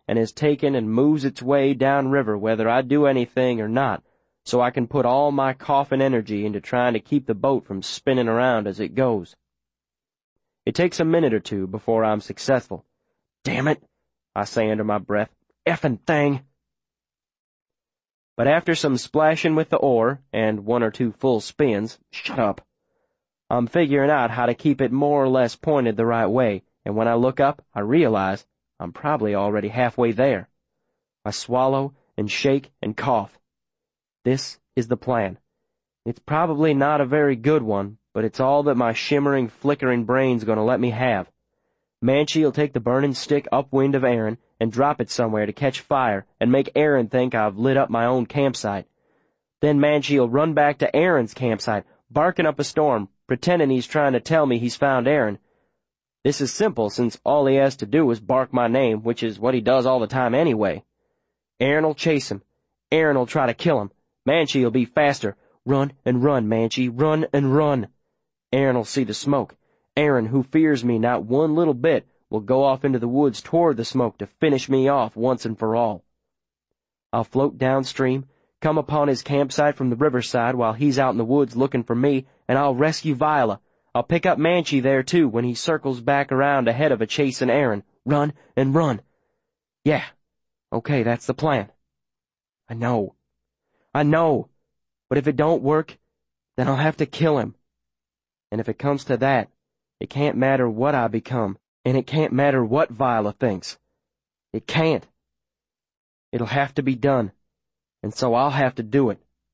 and is taken and moves its way down river whether I do anything or not, so I can put all my coughing energy into trying to keep the boat from spinning around as it goes. It takes a minute or two before I'm successful. "Damn it," I say under my breath. "Effing thing." But after some splashing with the oar, and one or two full spins, shut up, I'm figuring out how to keep it more or less pointed the right way, and when I look up, I realize I'm probably already halfway there. I swallow and shake and cough. This is the plan. It's probably not a very good one, but it's all that my shimmering, flickering brain's going to let me have. Manche'll take the burning stick upwind of Aaron and drop it somewhere to catch fire and make Aaron think I've lit up my own campsite. Then Manche'll run back to Aaron's campsite, barking up a storm, pretending he's trying to tell me he's found Aaron. This is simple, since all he has to do is bark my name, which is what he does all the time anyway. Aaron'll chase him. Aaron'll try to kill him. Manche'll be faster. Run and run, Manche, run and run. Aaron'll see the smoke. Aaron, who fears me not one little bit, will go off into the woods toward the smoke to finish me off once and for all. I'll float downstream, come upon his campsite from the riverside while he's out in the woods looking for me, and I'll rescue Viola. I'll pick up Manche there, too, when he circles back around ahead of a chasing Aaron. Run and run. Yeah, okay, that's the plan. I know. But if it don't work, then I'll have to kill him. And if it comes to that, it can't matter what I become, and it can't matter what Viola thinks. It can't. It'll have to be done, and so I'll have to do it.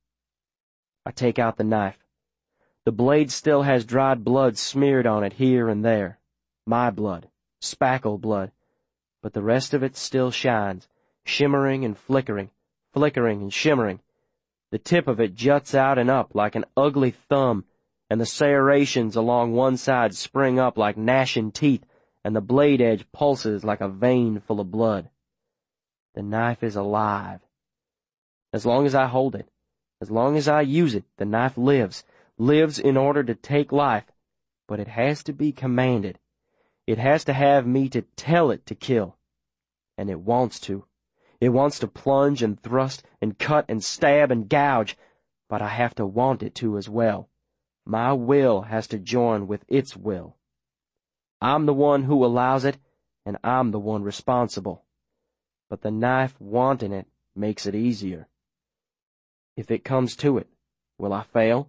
I take out the knife. The blade still has dried blood smeared on it here and there. My blood, spackle blood, but the rest of it still shines, shimmering and flickering and shimmering. The tip of it juts out and up like an ugly thumb, and the serrations along one side spring up like gnashing teeth, and the blade edge pulses like a vein full of blood. The knife is alive. As long as I hold it, as long as I use it, the knife lives in order to take life, but it has to be commanded. It has to have me to tell it to kill. And it wants to. It wants to plunge and thrust and cut and stab and gouge, but I have to want it to as well. My will has to join with its will. I'm the one who allows it, and I'm the one responsible. But the knife wanting it makes it easier. If it comes to it, will I fail?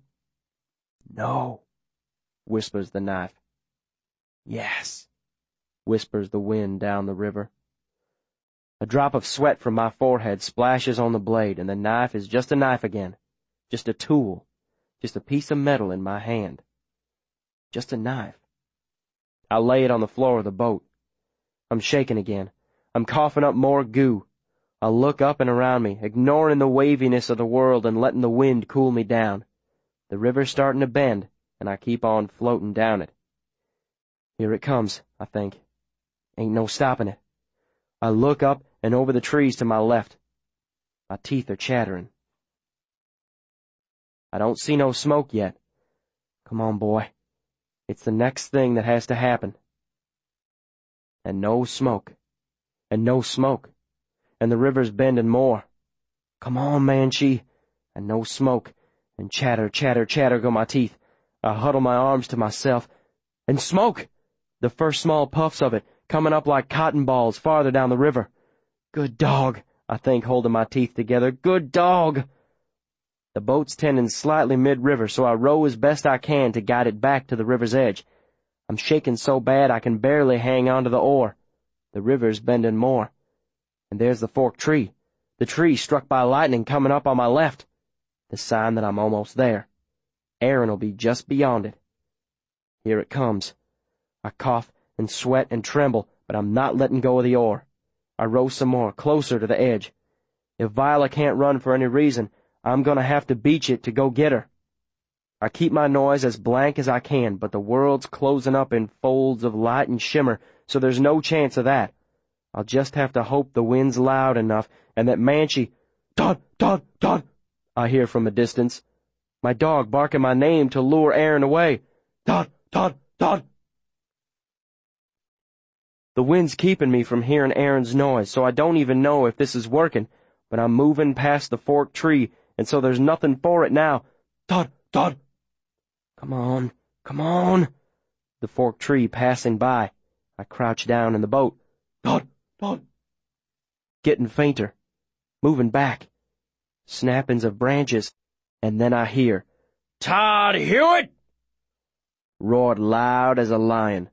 No, whispers the knife. Yes, whispers the wind down the river. A drop of sweat from my forehead splashes on the blade, and the knife is just a knife again. Just a tool. Just a piece of metal in my hand. Just a knife. I lay it on the floor of the boat. I'm shaking again. I'm coughing up more goo. I look up and around me, ignoring the waviness of the world and letting the wind cool me down. The river's starting to bend, and I keep on floating down it. Here it comes, I think. Ain't no stopping it. I look up and over the trees to my left. My teeth are chattering. I don't see no smoke yet. Come on, boy. It's the next thing that has to happen. And no smoke. And no smoke. And the river's bending more. Come on, Manche. And no smoke. And chatter, chatter, chatter go my teeth. I huddle my arms to myself. And smoke! The first small puffs of it, coming up like cotton balls farther down the river. Good dog, I think, holding my teeth together. Good dog! The boat's tending slightly mid-river, so I row as best I can to guide it back to the river's edge. I'm shaking so bad I can barely hang onto the oar. The river's bending more. And there's the forked tree. The tree struck by lightning coming up on my left. The sign that I'm almost there. Aaron'll be just beyond it. Here it comes. I cough and sweat and tremble, but I'm not letting go of the oar. I row some more, closer to the edge. If Viola can't run for any reason, I'm going to have to beach it to go get her. I keep my noise as blank as I can, but the world's closing up in folds of light and shimmer, so there's no chance of that. I'll just have to hope the wind's loud enough and that Manche— Todd, Todd, Todd, I hear from a distance. My dog barking my name to lure Aaron away. Todd, Todd, Todd. The wind's keeping me from hearing Aaron's noise, so I don't even know if this is working, but I'm moving past the forked tree, and so there's nothing for it now. Todd, Todd! Come on, come on! The forked tree passing by. I crouch down in the boat. Todd, Todd! Getting fainter. Moving back. Snappings of branches, and then I hear, Todd Hewitt! Roared loud as a lion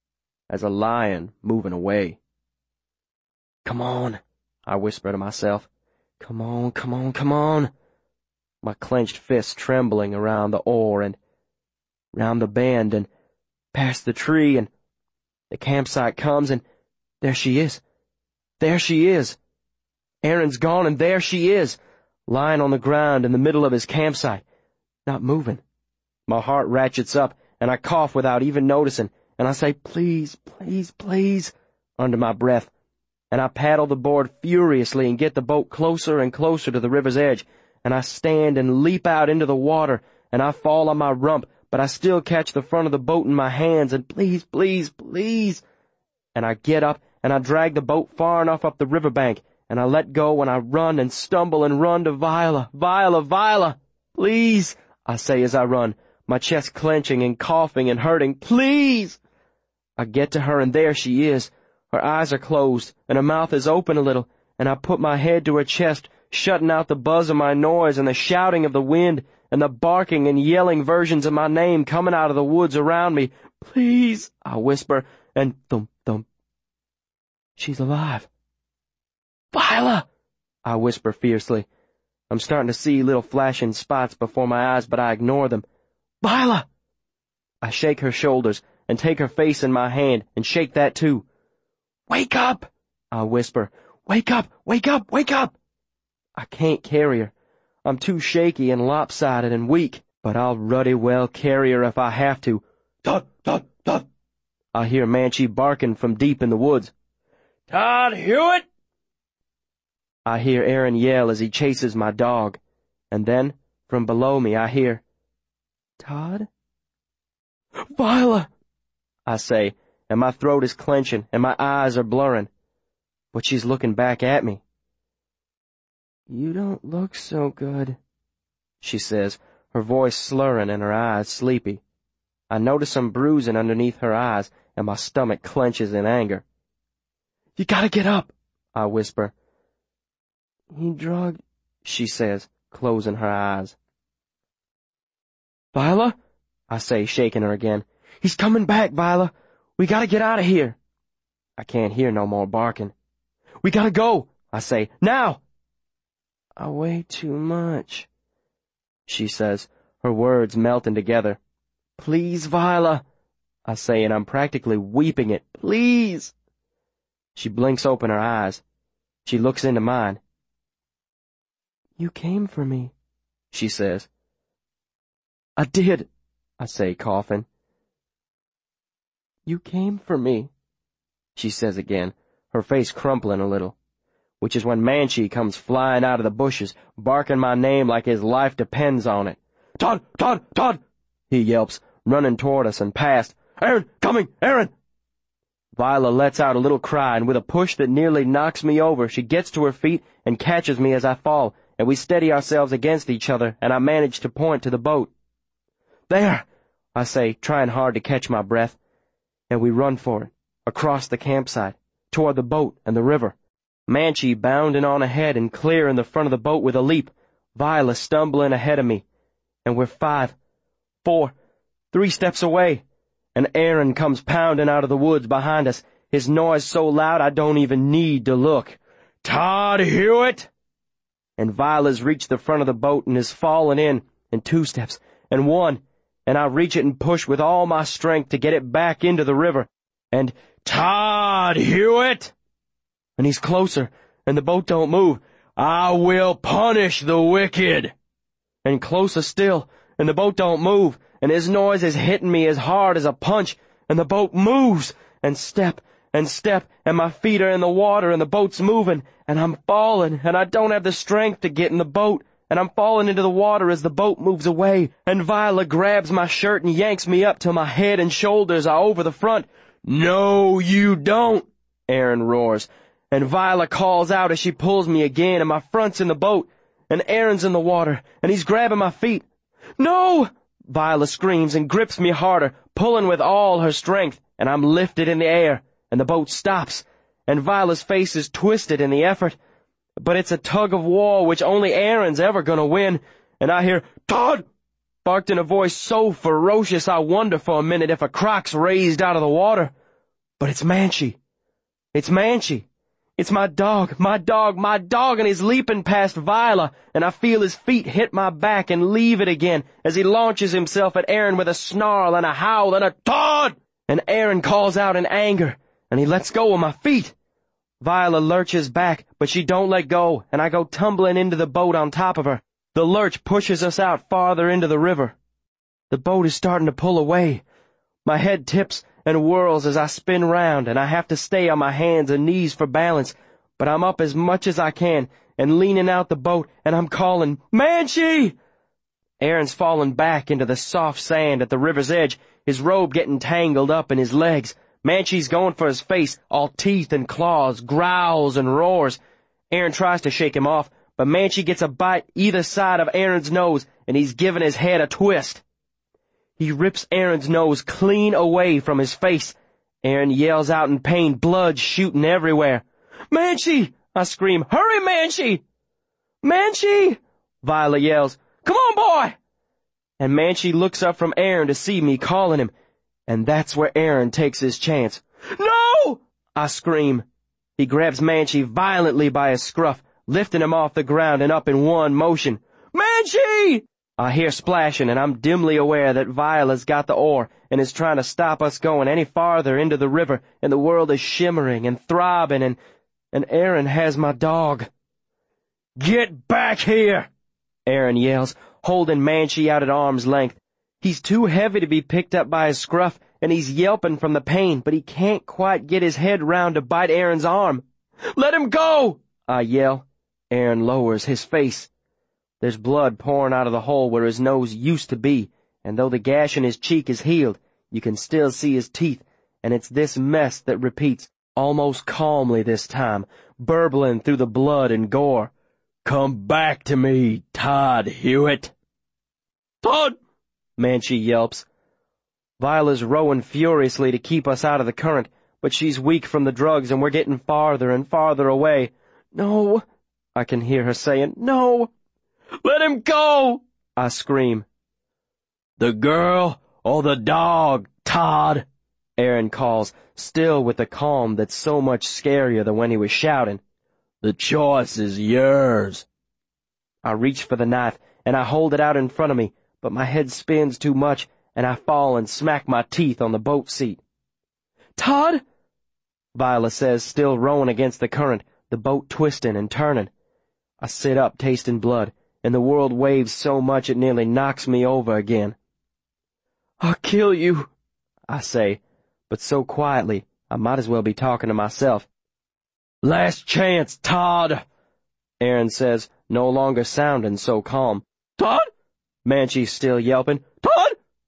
moving away. Come on, I whisper to myself. Come on, come on, come on. My clenched fists trembling around the oar and round the bend and past the tree, and the campsite comes, and there she is. There she is. Aaron's gone, and there she is, lying on the ground in the middle of his campsite, not moving. My heart ratchets up, and I cough without even noticing, and I say, please, please, please, under my breath, and I paddle the board furiously and get the boat closer and closer to the river's edge, and I stand and leap out into the water, and I fall on my rump, but I still catch the front of the boat in my hands, and please, please, please, and I get up, and I drag the boat far enough up the riverbank, and I let go, and I run and stumble and run to Viola. Viola, Viola! Please, I say as I run, my chest clenching and coughing and hurting. Please! I get to her, and there she is. Her eyes are closed, and her mouth is open a little, and I put my head to her chest, shutting out the buzz of my noise and the shouting of the wind and the barking and yelling versions of my name coming out of the woods around me. Please, I whisper, and thump, thump. She's alive. Viola! I whisper fiercely. I'm starting to see little flashing spots before my eyes, but I ignore them. Viola! I shake her shoulders and take her face in my hand and shake that too. Wake up! I whisper. Wake up! Wake up! Wake up! I can't carry her. I'm too shaky and lopsided and weak, but I'll ruddy well carry her if I have to. Tut, tut, tut! I hear Manchee barking from deep in the woods. Todd Hewitt! I hear Aaron yell as he chases my dog, and then, from below me, I hear, Todd? Viola! I say, and my throat is clenching, and my eyes are blurring. But she's looking back at me. You don't look so good, she says, her voice slurring and her eyes sleepy. I notice some bruising underneath her eyes, and my stomach clenches in anger. You gotta get up, I whisper. He drugged, she says, closing her eyes. Viola? I say, shaking her again. He's coming back, Viola. We gotta get out of here. I can't hear no more barking. We gotta go, I say, now! I weigh too much, she says, her words melting together. Please, Viola, I say, and I'm practically weeping it. Please! She blinks open her eyes. She looks into mine. You came for me, she says. I did, I say, coughing. You came for me, she says again, her face crumpling a little, which is when Manchee comes flying out of the bushes, barking my name like his life depends on it. Todd, Todd, Todd, he yelps, running toward us and past. Aaron, coming, Aaron! Viola lets out a little cry, and with a push that nearly knocks me over, she gets to her feet and catches me as I fall, and we steady ourselves against each other, and I manage to point to the boat. There, I say, trying hard to catch my breath, and we run for it, across the campsite, toward the boat and the river. Manchee bounding on ahead and clear in the front of the boat with a leap, Viola stumbling ahead of me, and we're 5, 4, 3 steps away, and Aaron comes pounding out of the woods behind us, his noise so loud I don't even need to look. Todd Hewitt! And Viola's reached the front of the boat and is fallen in 2 steps, and 1, and I reach it and push with all my strength to get it back into the river, and Todd Hewitt! And he's closer, and the boat don't move. I will punish the wicked! And closer still, and the boat don't move, and his noise is hitting me as hard as a punch, and the boat moves, and step, and my feet are in the water, and the boat's moving, and I'm falling, and I don't have the strength to get in the boat, and I'm falling into the water as the boat moves away, and Viola grabs my shirt and yanks me up till my head and shoulders are over the front. No, you don't, Aaron roars, and Viola calls out as she pulls me again, and my front's in the boat, and Aaron's in the water, and he's grabbing my feet. "No!" Viola screams and grips me harder, pulling with all her strength, and I'm lifted in the air, and the boat stops, and Viola's face is twisted in the effort. But it's a tug-of-war which only Aaron's ever gonna win, and I hear, "Todd!" barked in a voice so ferocious I wonder for a minute if a croc's raised out of the water. But it's Manchee. It's Manchee. It's my dog, and he's leaping past Viola, and I feel his feet hit my back and leave it again as he launches himself at Aaron with a snarl and a howl and a "Todd!" And Aaron calls out in anger, and he lets go of my feet. Viola lurches back, but she don't let go, and I go tumbling into the boat on top of her. The lurch pushes us out farther into the river. The boat is starting to pull away. My head tips and whirls as I spin round, and I have to stay on my hands and knees for balance, but I'm up as much as I can and leaning out the boat, and I'm calling, "Manchee!" Aaron's fallen back into the soft sand at the river's edge, his robe getting tangled up in his legs. Manchee's going for his face, all teeth and claws, growls and roars. Aaron tries to shake him off, but Manchee gets a bite either side of Aaron's nose, and he's giving his head a twist. He rips Aaron's nose clean away from his face. Aaron yells out in pain, blood shooting everywhere. "Manchee!" I scream. "Hurry, Manchee!" "Manchee!" Viola yells. "Come on, boy!" And Manchee looks up from Aaron to see me calling him, and that's where Aaron takes his chance. "No!" I scream. He grabs Manchee violently by his scruff, lifting him off the ground and up in one motion. "Manchee!" I hear splashing, and I'm dimly aware that Viola's got the oar and is trying to stop us going any farther into the river, and the world is shimmering and throbbing, and Aaron has my dog. "Get back here!" Aaron yells, holding Manchee out at arm's length. He's too heavy to be picked up by his scruff, and he's yelping from the pain, but he can't quite get his head round to bite Aaron's arm. "Let him go!" I yell. Aaron lowers his face. There's blood pouring out of the hole where his nose used to be, and though the gash in his cheek is healed, you can still see his teeth, and it's this mess that repeats, almost calmly this time, burbling through the blood and gore. "Come back to me, Todd Hewitt." "Todd!" Manchee yelps. Viola's rowing furiously to keep us out of the current, but she's weak from the drugs, and we're getting farther and farther away. "No," I can hear her saying, "no." "Let him go!" I scream. "The girl or the dog, Todd?" Aaron calls, still with the calm that's so much scarier than when he was shouting. "The choice is yours." I reach for the knife, and I hold it out in front of me, but my head spins too much, and I fall and smack my teeth on the boat seat. "Todd?" Viola says, still rowing against the current, the boat twisting and turning. I sit up, tasting blood, and the world waves so much it nearly knocks me over again. "I'll kill you," I say, but so quietly I might as well be talking to myself. "Last chance, Todd," Aaron says, no longer sounding so calm. "Todd?" Manchee's still yelping. "Todd!"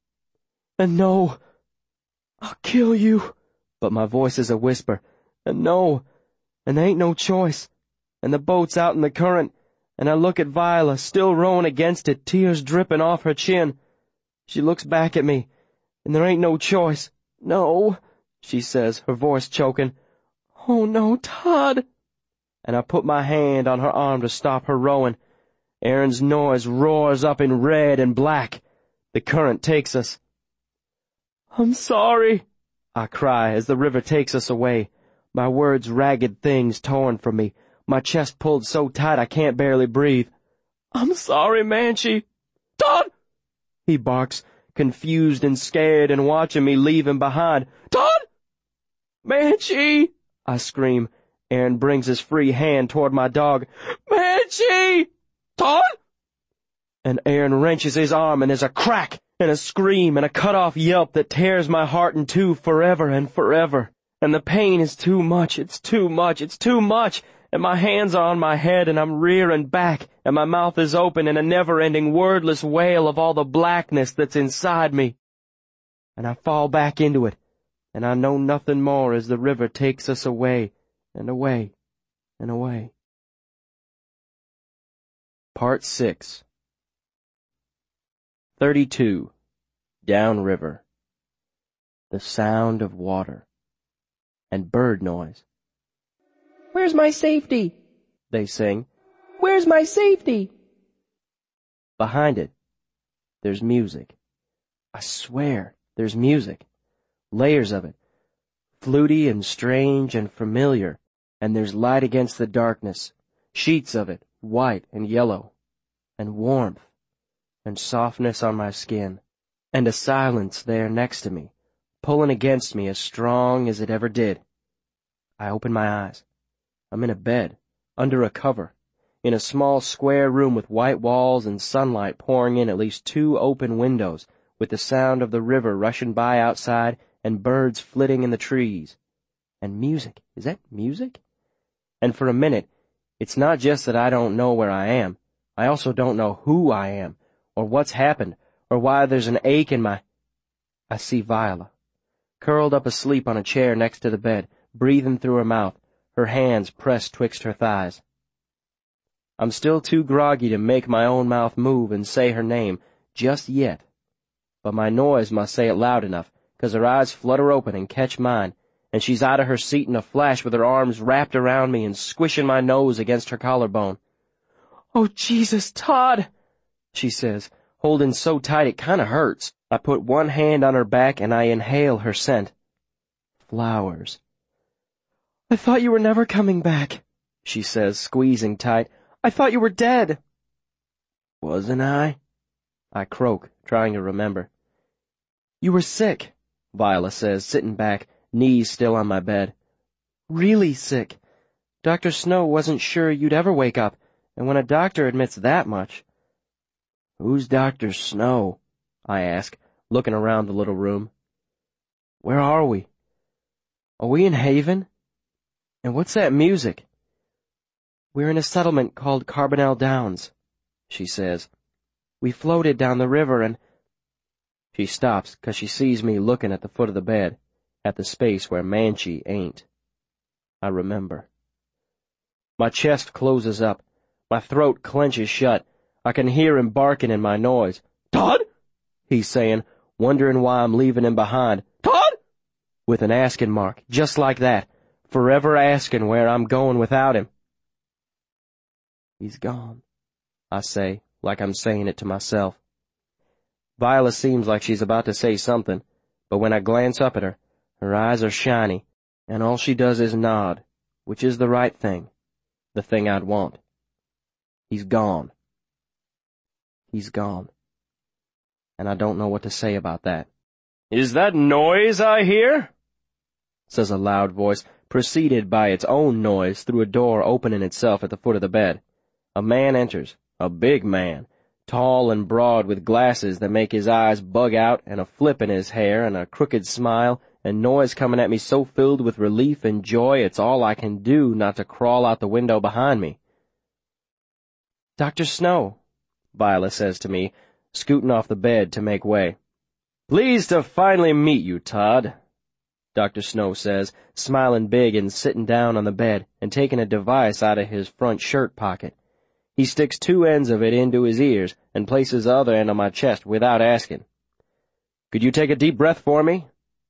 "And no, I'll kill you," but my voice is a whisper. "And no, and there ain't no choice, and the boat's out in the current, and I look at Viola, still rowing against it, tears dripping off her chin. She looks back at me, and there ain't no choice. "No," she says, her voice choking. "Oh, no, Todd." And I put my hand on her arm to stop her rowing. Aaron's noise roars up in red and black. The current takes us. "I'm sorry," I cry as the river takes us away, my words ragged things torn from me, my chest pulled so tight I can't barely breathe. "I'm sorry, Manchee." "Todd!" he barks, confused and scared and watching me leave him behind. "Todd!" "Manchee!" I scream. Aaron brings his free hand toward my dog. "Manchee!" "Todd!" And Aaron wrenches his arm, and there's a crack and a scream and a cut-off yelp that tears my heart in two forever and forever. And the pain is too much, it's too much, it's too much, and my hands are on my head, and I'm rearing back, and my mouth is open in a never-ending wordless wail of all the blackness that's inside me. And I fall back into it, and I know nothing more as the river takes us away, and away, and away. Part 6. 32. Down river. The sound of water. And bird noise. "Where's my safety?" they sing. "Where's my safety?" Behind it, there's music. I swear, there's music. Layers of it. Fluty and strange and familiar. And there's light against the darkness. Sheets of it, white and yellow. And warmth. And softness on my skin. And a silence there next to me, pulling against me as strong as it ever did. I open my eyes. I'm in a bed, under a cover, in a small square room with white walls and sunlight pouring in at least 2 open windows, with the sound of the river rushing by outside and birds flitting in the trees. And music. Is that music? And for a minute, it's not just that I don't know where I am. I also don't know who I am, or what's happened, or why there's an ache in my... I see Viola, curled up asleep on a chair next to the bed, breathing through her mouth, her hands pressed twixt her thighs. I'm still too groggy to make my own mouth move and say her name, just yet. But my noise must say it loud enough, 'cause her eyes flutter open and catch mine, and she's out of her seat in a flash with her arms wrapped around me and squishing my nose against her collarbone. "Oh, Jesus, Todd," she says, holding so tight it kinda hurts. I put one hand on her back and I inhale her scent. Flowers. "I thought you were never coming back," she says, squeezing tight. "I thought you were dead." "Wasn't I?" I croak, trying to remember. "You were sick," Viola says, sitting back, knees still on my bed. "Really sick. Dr. Snow wasn't sure you'd ever wake up, and when a doctor admits that much..." "Who's Dr. Snow?" I ask, looking around the little room. "Where are we? Are we in Haven? And what's that music?" "We're in a settlement called Carbonell Downs," she says. "We floated down the river and..." She stops 'cause she sees me looking at the foot of the bed, at the space where Manchee ain't. I remember. My chest closes up. My throat clenches shut. I can hear him barking in my noise. "Todd?" he's saying, wondering why I'm leaving him behind. "Todd?" With an asking mark, just like that, forever asking where I'm going without him. "He's gone," I say, like I'm saying it to myself. Viola seems like she's about to say something, but when I glance up at her, her eyes are shiny, and all she does is nod, which is the right thing, the thing I'd want. He's gone. He's gone. And I don't know what to say about that. "Is that noise I hear?" says a loud voice, preceded by its own noise through a door opening itself at the foot of the bed. A man enters, a big man, tall and broad with glasses that make his eyes bug out and a flip in his hair and a crooked smile and noise coming at me so filled with relief and joy it's all I can do not to crawl out the window behind me. "Dr. Snow," Viola says to me, scooting off the bed to make way. "Pleased to finally meet you, Todd," Dr. Snow says, smiling big and sitting down on the bed and taking a device out of his front shirt pocket. He sticks 2 ends of it into his ears and places the other end on my chest without asking. "Could you take a deep breath for me?"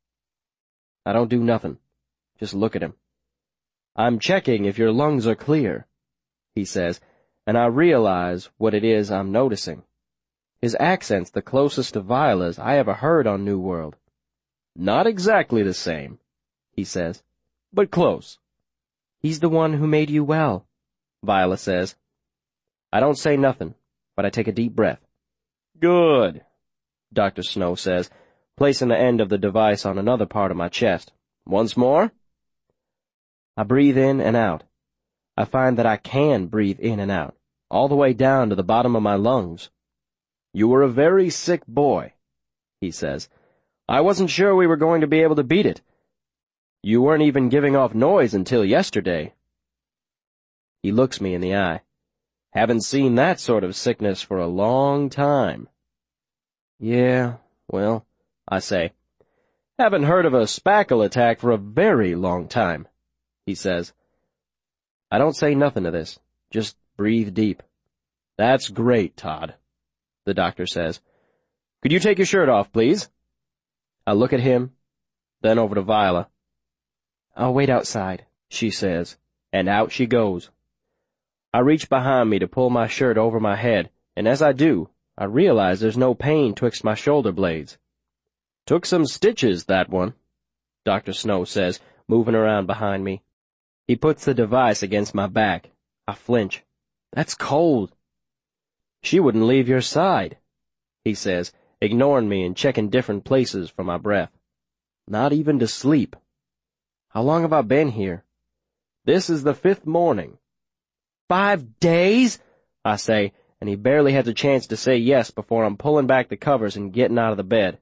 I don't do nothing. Just look at him. "I'm checking if your lungs are clear," he says, and I realize what it is I'm noticing. His accent's the closest to Viola's I ever heard on New World. "Not exactly the same," he says, "but close." "He's the one who made you well," Viola says. I don't say nothing, but I take a deep breath. "Good," Dr. Snow says, placing the end of the device on another part of my chest. "Once more?" I breathe in and out. I find that I can breathe in and out, all the way down to the bottom of my lungs. "You were a very sick boy," he says. "I wasn't sure we were going to be able to beat it. You weren't even giving off noise until yesterday." He looks me in the eye. "Haven't seen that sort of sickness for a long time." "Yeah, well," I say. Haven't heard of a spackle attack for a very long time, he says. I don't say nothing to this, just breathe deep. That's great, Todd, the doctor says. Could you take your shirt off, please? I look at him, then over to Viola. I'll wait outside, she says, and out she goes. I reach behind me to pull my shirt over my head, and as I do, I realize there's no pain twixt my shoulder blades. Took some stitches, that one, Dr. Snow says, moving around behind me. He puts the device against my back. I flinch. That's cold. She wouldn't leave your side, he says, ignoring me and checking different places for my breath. Not even to sleep. How long have I been here? This is the 5th morning. 5 days? I say, and he barely has a chance to say yes before I'm pulling back the covers and getting out of the bed.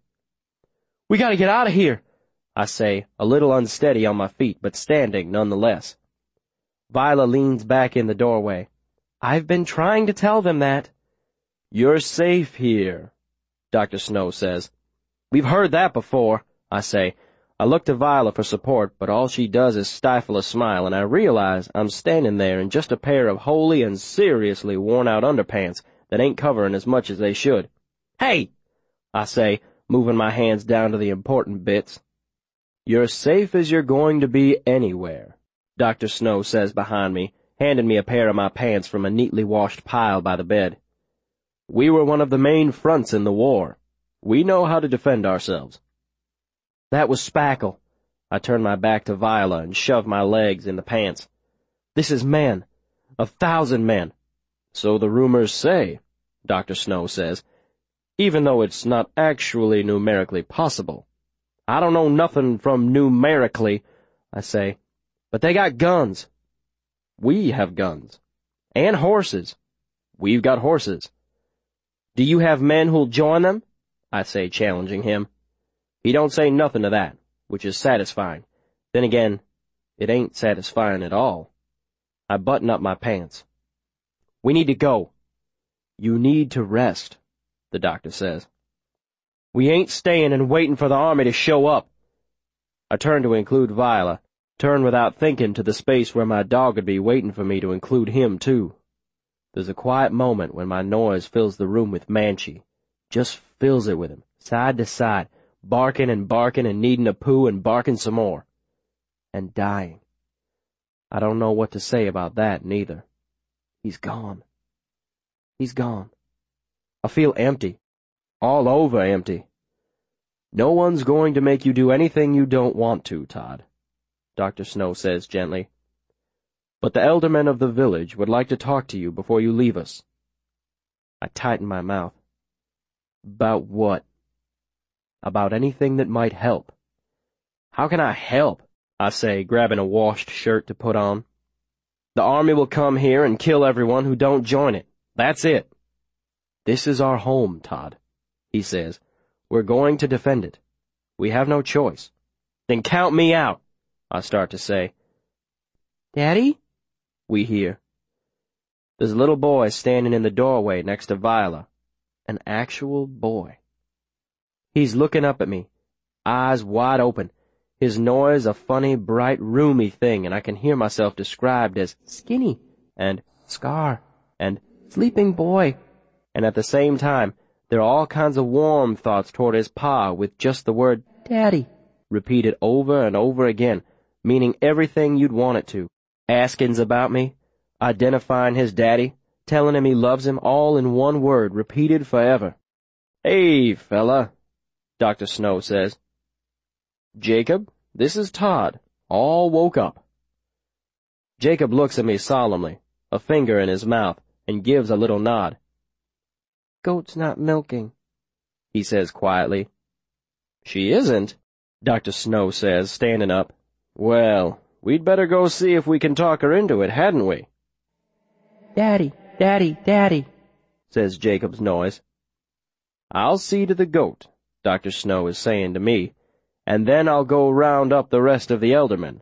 We gotta get out of here, I say, a little unsteady on my feet, but standing nonetheless. Viola leans back in the doorway. I've been trying to tell them that. You're safe here, Dr. Snow says. We've heard that before, I say. I look to Viola for support, but all she does is stifle a smile, and I realize I'm standing there in just a pair of wholly and seriously worn-out underpants that ain't covering as much as they should. Hey, I say, moving my hands down to the important bits. You're safe as you're going to be anywhere, Dr. Snow says behind me, handing me a pair of my pants from a neatly washed pile by the bed. We were one of the main fronts in the war. We know how to defend ourselves. That was spackle. I turn my back to Viola and shove my legs in the pants. This is men. 1,000 men. So the rumors say, Dr. Snow says, even though it's not actually numerically possible. I don't know nothing from numerically, I say, but they got guns. We have guns. And horses. We've got horses. Do you have men who'll join them? I say, challenging him. He don't say nothing to that, which is satisfying. Then again, it ain't satisfying at all. I button up my pants. We need to go. You need to rest, the doctor says. We ain't staying and waiting for the army to show up. I turn to include Viola, turn without thinking to the space where my dog would be waiting for me to include him too. There's a quiet moment when my noise fills the room with Manchi, just fills it with him, side to side, barking and needing a poo and barking some more. And dying. I don't know what to say about that, neither. He's gone. He's gone. I feel empty. All over empty. No one's going to make you do anything you don't want to, Todd, Dr. Snow says gently. But the eldermen of the village would like to talk to you before you leave us. I tighten my mouth. About what? About anything that might help. How can I help? I say, grabbing a washed shirt to put on. The army will come here and kill everyone who don't join it. That's it. This is our home, Todd, he says. We're going to defend it. We have no choice. Then count me out, I start to say. Daddy? We hear. There's a little boy standing in the doorway next to Viola. An actual boy. He's looking up at me, eyes wide open, his noise a funny, bright, roomy thing, and I can hear myself described as skinny, and scar, and sleeping boy, and at the same time, there are all kinds of warm thoughts toward his pa with just the word Daddy repeated over and over again, meaning everything you'd want it to. Askins about me, identifying his daddy, telling him he loves him, all in one word, repeated forever. Hey, fella, Dr. Snow says. Jacob, this is Todd, all woke up. Jacob looks at me solemnly, a finger in his mouth, and gives a little nod. Goat's not milking, he says quietly. She isn't, Dr. Snow says, standing up. Well, we'd better go see if we can talk her into it, hadn't we? Daddy, Daddy, Daddy, says Jacob's noise. I'll see to the goat, Dr. Snow is saying to me, and then I'll go round up the rest of the eldermen.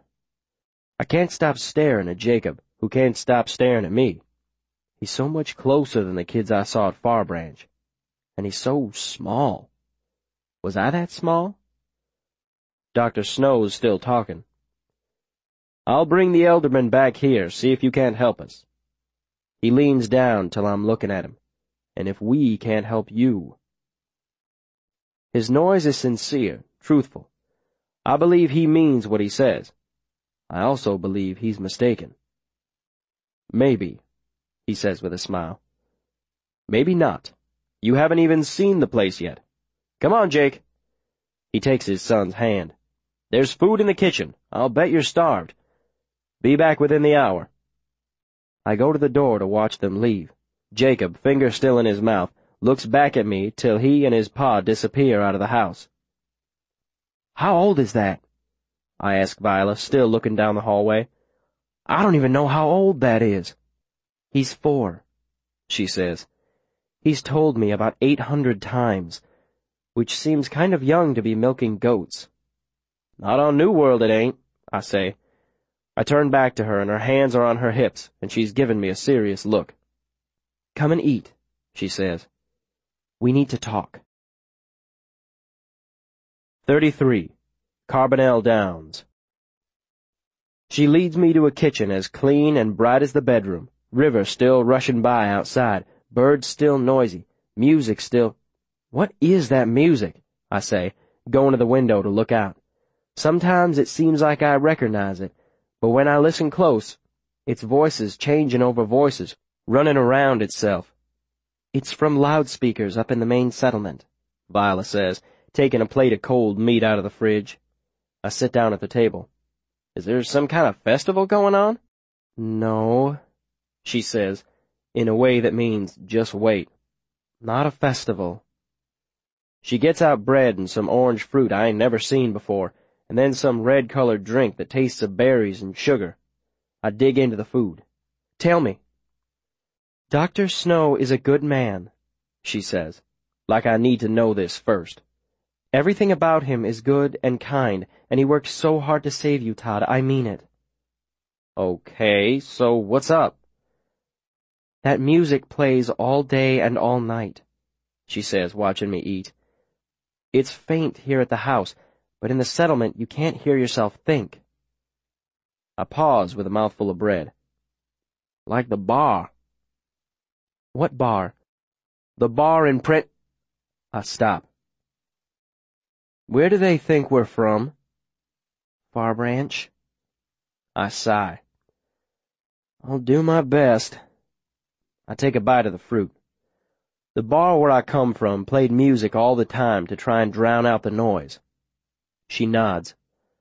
I can't stop staring at Jacob, who can't stop staring at me. He's so much closer than the kids I saw at Far Branch. And he's so small. Was I that small? Dr. Snow's still talking. "I'll bring the elderman back here, see if you can't help us." He leans down till I'm looking at him. "And if we can't help you." His noise is sincere, truthful. I believe he means what he says. I also believe he's mistaken. "Maybe," he says with a smile. "Maybe not. You haven't even seen the place yet. Come on, Jake." He takes his son's hand. "There's food in the kitchen. I'll bet you're starved. Be back within the hour." I go to the door to watch them leave. Jacob, finger still in his mouth, looks back at me till he and his pa disappear out of the house. "How old is that?" I ask Viola, still looking down the hallway. "I don't even know how old that is." "He's 4, she says. "He's told me about 800 times, which seems kind of young to be milking goats." "Not on New World it ain't," I say. I turn back to her, and her hands are on her hips, and she's given me a serious look. "Come and eat," she says. "We need to talk." 33. Carbonell Downs. She leads me to a kitchen as clean and bright as the bedroom, river still rushing by outside, birds still noisy, music still— "What is that music?" I say, going to the window to look out. Sometimes it seems like I recognize it, but when I listen close, it's voices changing over voices, running around itself. "It's from loudspeakers up in the main settlement," Viola says, taking a plate of cold meat out of the fridge. I sit down at the table. "Is there some kind of festival going on?" "No," she says, in a way that means just wait. "Not a festival." She gets out bread and some orange fruit I ain't never seen before, and then some red-colored drink that tastes of berries and sugar. I dig into the food. "Tell me." "Dr. Snow is a good man," she says, like I need to know this first. "Everything about him is good and kind, and he worked so hard to save you, Todd. I mean it." "Okay, so what's up?" "That music plays all day and all night," she says, watching me eat. "It's faint here at the house, but in the settlement you can't hear yourself think." I pause with a mouthful of bread. "Like the bar." "What bar?" "The bar in print—" I stop. "Where do they think we're from?" "Far Branch." I sigh. "I'll do my best." I take a bite of the fruit. "The bar where I come from played music all the time to try and drown out the noise." She nods.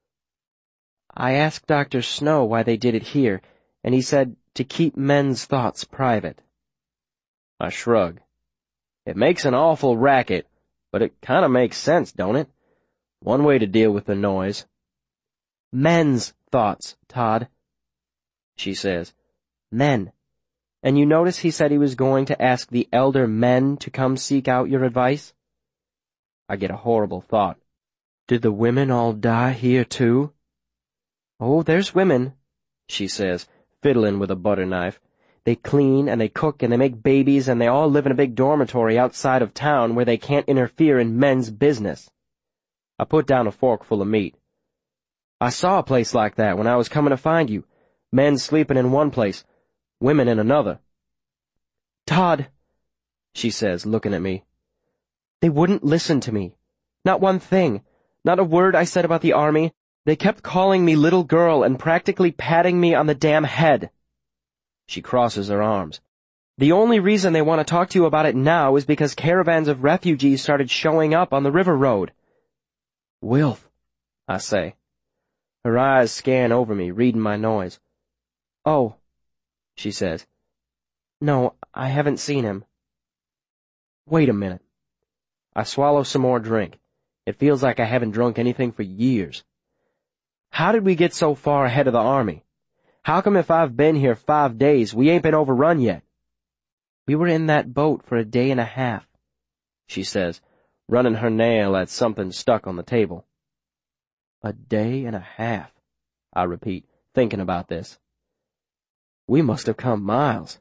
"I asked Dr. Snow why they did it here, and he said to keep men's thoughts private." I shrug. "It makes an awful racket, but it kind of makes sense, don't it? One way to deal with the noise." "Men's thoughts, Todd," she says. "Men. And you notice he said he was going to ask the elder men to come seek out your advice?" I get a horrible thought. Did the women all die here, too? "Oh, there's women," she says, fiddling with a butter knife. "They clean, and they cook, and they make babies, and they all live in a big dormitory outside of town where they can't interfere in men's business." I put down a forkful of meat. "I saw a place like that when I was coming to find you. Men sleeping in one place, women in another." "Todd," she says, looking at me, "they wouldn't listen to me. Not one thing. Not a word I said about the army. They kept calling me little girl and practically patting me on the damn head." She crosses her arms. "The only reason they want to talk to you about it now is because caravans of refugees started showing up on the river road." "Wilf," I say. Her eyes scan over me, reading my noise. "Oh," she says. "No, I haven't seen him." Wait a minute. I swallow some more drink. It feels like I haven't drunk anything for years. How did we get so far ahead of the army? How come if I've been here 5 days, we ain't been overrun yet? "We were in that boat for a day and a half," she says, running her nail at something stuck on the table. "A day and a half," I repeat, thinking about this. "We must have come miles."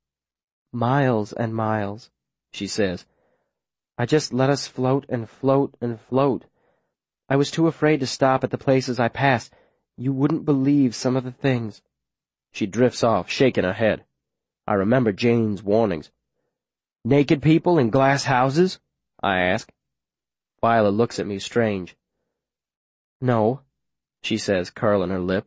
"Miles and miles," she says. "I just let us float and float and float. I was too afraid to stop at the places I passed. You wouldn't believe some of the things. She drifts off, shaking her head. I remember Jane's warnings. Naked people in glass houses? I ask. Viola looks at me strange. No, she says, curling her lip.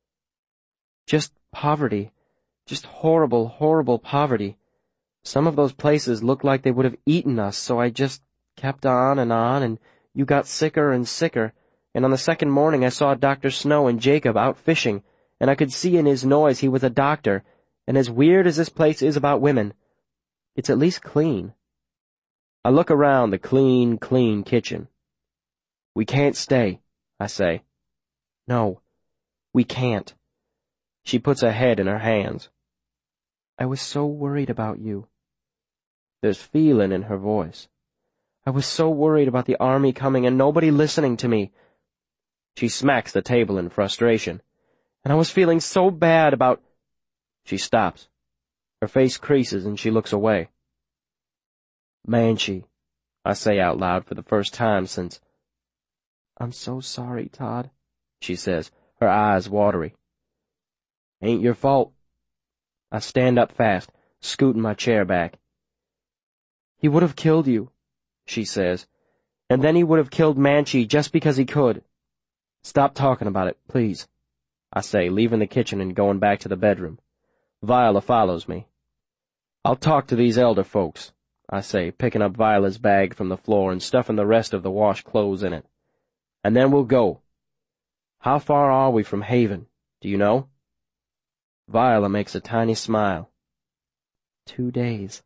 Just poverty. Just horrible, horrible poverty. Some of those places looked like they would have eaten us, so I just kept on, and you got sicker and sicker, and on the second morning I saw Dr. Snow and Jacob out fishing, and I could see in his noise he was a doctor, and as weird as this place is about women, it's at least clean. I look around the clean, clean kitchen. We can't stay, I say. No, we can't. She puts her head in her hands. I was so worried about you. There's feeling in her voice. I was so worried about the army coming and nobody listening to me. She smacks the table in frustration. And I was feeling so bad about... She stops. Her face creases and she looks away. Manchi, I say out loud for the first time since... I'm so sorry, Todd, she says, her eyes watery. Ain't your fault. I stand up fast, scooting my chair back. He would have killed you, she says, and then he would have killed Manchi just because he could. Stop talking about it, please, I say, leaving the kitchen and going back to the bedroom. Viola follows me. I'll talk to these elder folks, I say, picking up Viola's bag from the floor and stuffing the rest of the wash clothes in it. And then we'll go. How far are we from Haven, do you know? Viola makes a tiny smile. 2 days.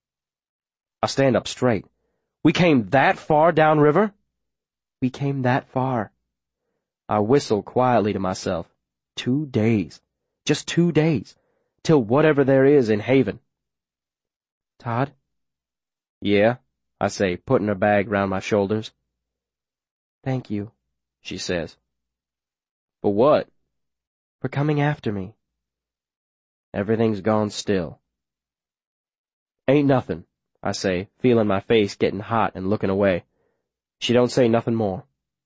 I stand up straight. We came that far downriver? We came that far. I whistle quietly to myself. 2 days. Just 2 days. Till whatever there is in Haven. Todd? Yeah, I say, putting her bag round my shoulders. Thank you, she says. For what? For coming after me. Everything's gone still. Ain't nothing, I say, feeling my face getting hot and looking away. She don't say nothing more.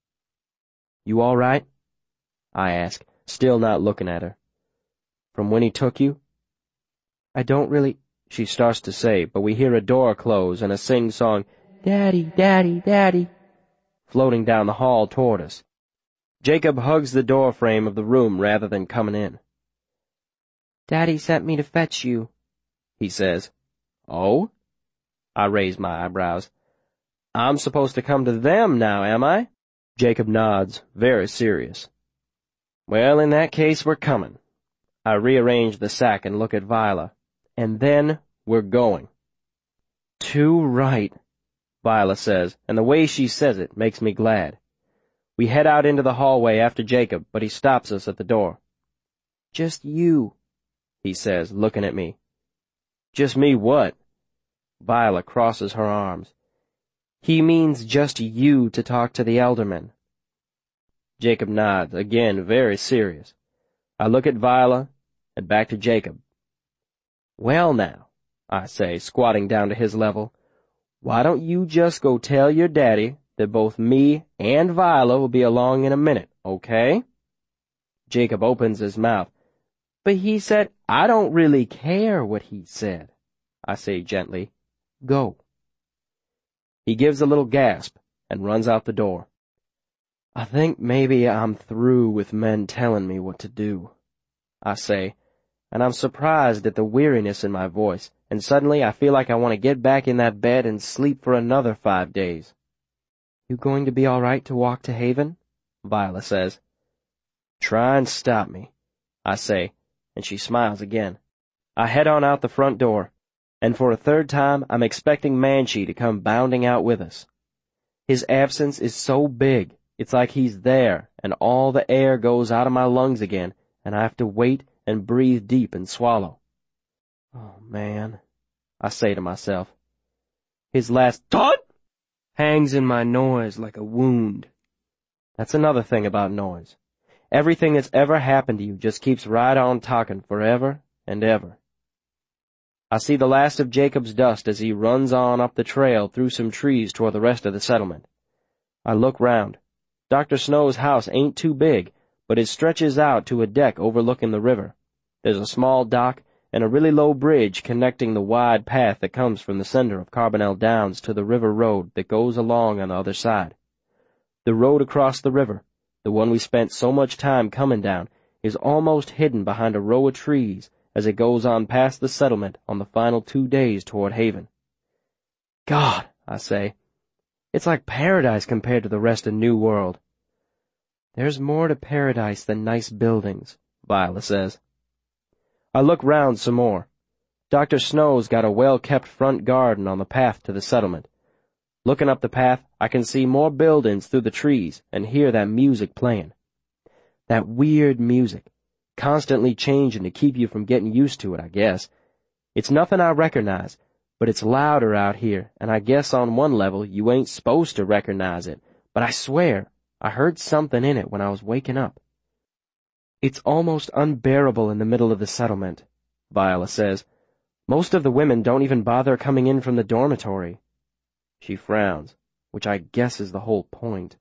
You all right? I ask, still not looking at her. From when he took you? I don't really... She starts to say, but we hear a door close and a sing-song, Daddy, Daddy, Daddy, floating down the hall toward us. Jacob hugs the door frame of the room rather than coming in. Daddy sent me to fetch you, he says. Oh? I raise my eyebrows. I'm supposed to come to them now, am I? Jacob nods, very serious. Well, in that case, we're coming. I rearrange the sack and look at Viola. And then we're going. Too right, Viola says, and the way she says it makes me glad. We head out into the hallway after Jacob, but he stops us at the door. Just you, he says, looking at me. Just me what? Viola crosses her arms. He means just you to talk to the elderman. Jacob nods, again very serious. I look at Viola and back to Jacob. Well now, I say, squatting down to his level, why don't you just go tell your daddy that both me and Viola will be along in a minute, okay? Jacob opens his mouth. But he said, I don't really care what he said. I say gently, go. He gives a little gasp and runs out the door. I think maybe I'm through with men telling me what to do, I say, and I'm surprised at the weariness in my voice, and suddenly I feel like I want to get back in that bed and sleep for another 5 days. You going to be all right to walk to Haven? Viola says. Try and stop me, I say, and she smiles again. I head on out the front door, and for a third time I'm expecting Manchi to come bounding out with us. His absence is so big, it's like he's there, and all the air goes out of my lungs again, and I have to wait and breathe deep and swallow. Oh, man, I say to myself. His last "Todd!" hangs in my noise like a wound. That's another thing about noise. Everything that's ever happened to you just keeps right on talking forever and ever. I see the last of Jacob's dust as he runs on up the trail through some trees toward the rest of the settlement. I look round. Dr. Snow's house ain't too big, but it stretches out to a deck overlooking the river. There's a small dock and a really low bridge connecting the wide path that comes from the center of Carbonell Downs to the river road that goes along on the other side. The road across the river, the one we spent so much time coming down, is almost hidden behind a row of trees as it goes on past the settlement on the final 2 days toward Haven. God, I say, it's like paradise compared to the rest of New World. There's more to paradise than nice buildings, Viola says. I look round some more. Dr. Snow's got a well-kept front garden on the path to the settlement. Looking up the path, I can see more buildings through the trees and hear that music playing. That weird music, constantly changing to keep you from getting used to it, I guess. It's nothing I recognize, but it's louder out here, and I guess on one level you ain't supposed to recognize it, but I swear I heard something in it when I was waking up. It's almost unbearable in the middle of the settlement, Viola says. Most of the women don't even bother coming in from the dormitory. She frowns, which I guess is the whole point.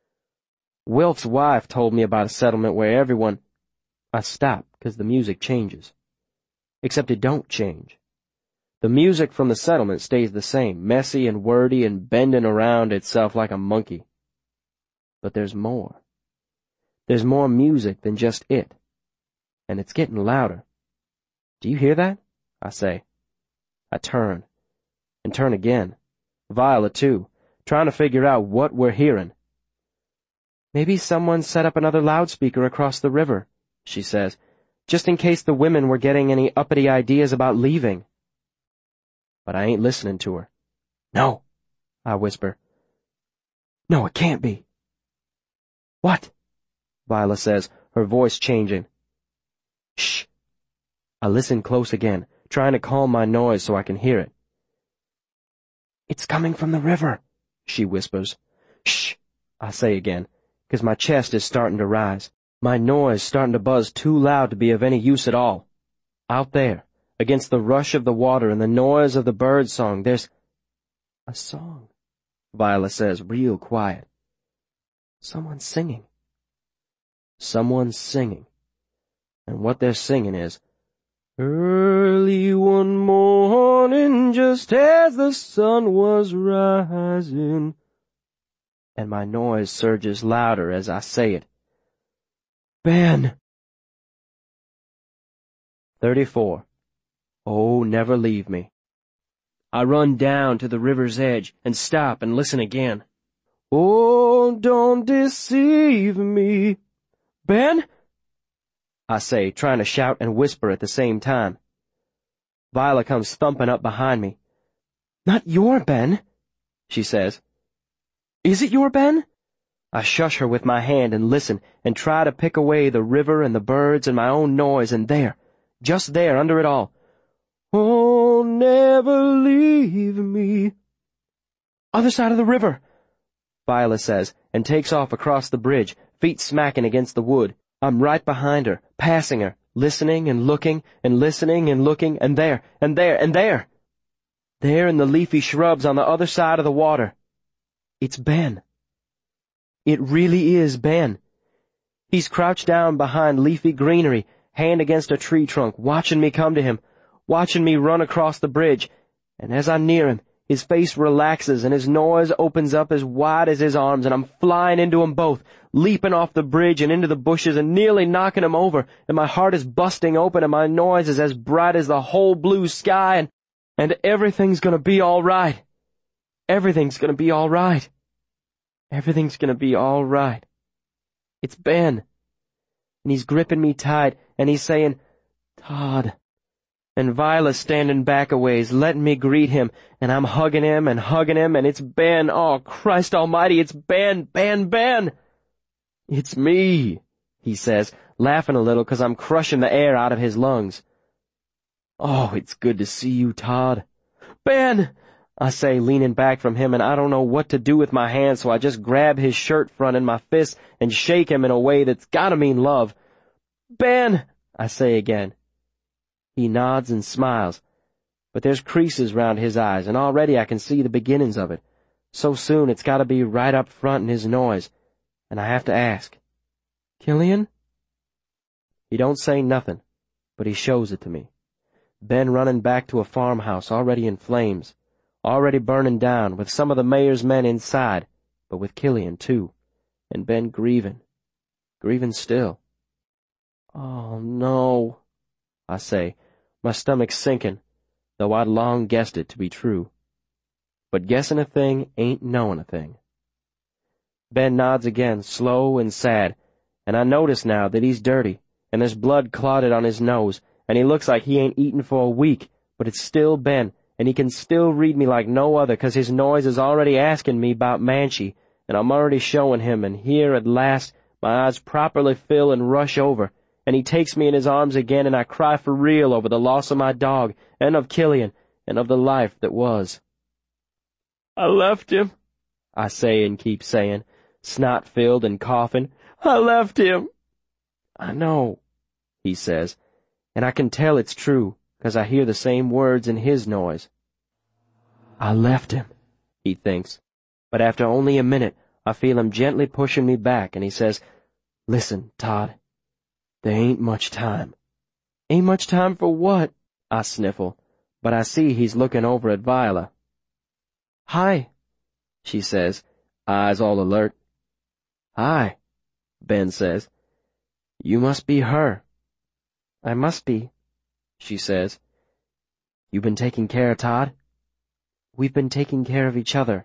Wilf's wife told me about a settlement where everyone— I stop because the music changes. Except it don't change. The music from the settlement stays the same, messy and wordy and bending around itself like a monkey. But there's more. There's more music than just it. And it's getting louder. Do you hear that? I say. I turn. And turn again. Viola, too, trying to figure out what we're hearing. Maybe someone set up another loudspeaker across the river, she says, just in case the women were getting any uppity ideas about leaving. But I ain't listening to her. No, I whisper. No, it can't be. What? Viola says, her voice changing. Shh. I listen close again, trying to calm my noise so I can hear it. It's coming from the river, she whispers. Shh, I say again, 'cause my chest is starting to rise. My noise starting to buzz too loud to be of any use at all. Out there, against the rush of the water and the noise of the bird song, there's a song, Viola says, real quiet. Someone's singing. Someone's singing. And what they're singing is, early one morning, just as the sun was rising. And my noise surges louder as I say it. Ben! 34. Oh, never leave me. I run down to the river's edge and stop and listen again. Oh, don't deceive me. Ben? I say, trying to shout and whisper at the same time. Viola comes thumping up behind me. Not your Ben, she says. Is it your Ben? I shush her with my hand and listen and try to pick away the river and the birds and my own noise, and there, just there under it all, oh, never leave me. Other side of the river, Viola says, and takes off across the bridge, feet smacking against the wood. I'm right behind her, passing her, listening and looking and listening and looking, and there, and there, and there. There in the leafy shrubs on the other side of the water. It's Ben. It really is Ben. He's crouched down behind leafy greenery, hand against a tree trunk, watching me come to him, watching me run across the bridge, and as I near him, his face relaxes and his noise opens up as wide as his arms, and I'm flying into them both, leaping off the bridge and into the bushes and nearly knocking him over, and my heart is busting open and my noise is as bright as the whole blue sky, and everything's gonna be all right. Everything's gonna be all right. Everything's gonna be all right. It's Ben. And he's gripping me tight, and he's saying, Todd. And Viola's standing back a ways, letting me greet him, and I'm hugging him, and it's Ben. Oh, Christ almighty, it's Ben, Ben, Ben. It's me, he says, laughing a little 'cause I'm crushing the air out of his lungs. Oh, it's good to see you, Todd. Ben! I say, leaning back from him, and I don't know what to do with my hands, so I just grab his shirt front in my fist and shake him in a way that's gotta mean love. Ben! I say again. He nods and smiles, but there's creases round his eyes, and already I can see the beginnings of it. So soon it's gotta be right up front in his noise, and I have to ask, Killian? He don't say nothing, but he shows it to me. Ben running back to a farmhouse already in flames, already burning down, with some of the mayor's men inside, but with Killian too, and Ben grieving still. Oh, no, I say, my stomach sinking, though I'd long guessed it to be true. But guessing a thing ain't knowing a thing. Ben nods again, slow and sad, and I notice now that he's dirty, and there's blood clotted on his nose, and he looks like he ain't eaten for a week, but it's still Ben, and he can still read me like no other, 'cause his noise is already asking me about Manchee, and I'm already showing him, and here at last my eyes properly fill and rush over, and he takes me in his arms again, and I cry for real over the loss of my dog, and of Killian, and of the life that was. I left him, I say and keep saying, snot-filled and coughing. I left him. I know, he says, and I can tell it's true, 'cause I hear the same words in his noise. I left him, he thinks, but after only a minute, I feel him gently pushing me back, and he says, Listen, Todd, there ain't much time. Ain't much time for what? I sniffle, but I see he's looking over at Viola. Hi, she says, eyes all alert. Hi, Ben says. You must be her. I must be, she says. You been taking care of Todd? We've been taking care of each other.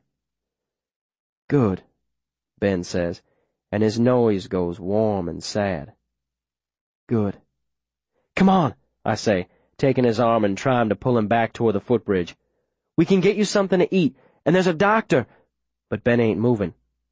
Good, Ben says, and his nose goes warm and sad. Good. Come on, I say, taking his arm and trying to pull him back toward the footbridge. We can get you something to eat, and there's a doctor. But Ben ain't moving.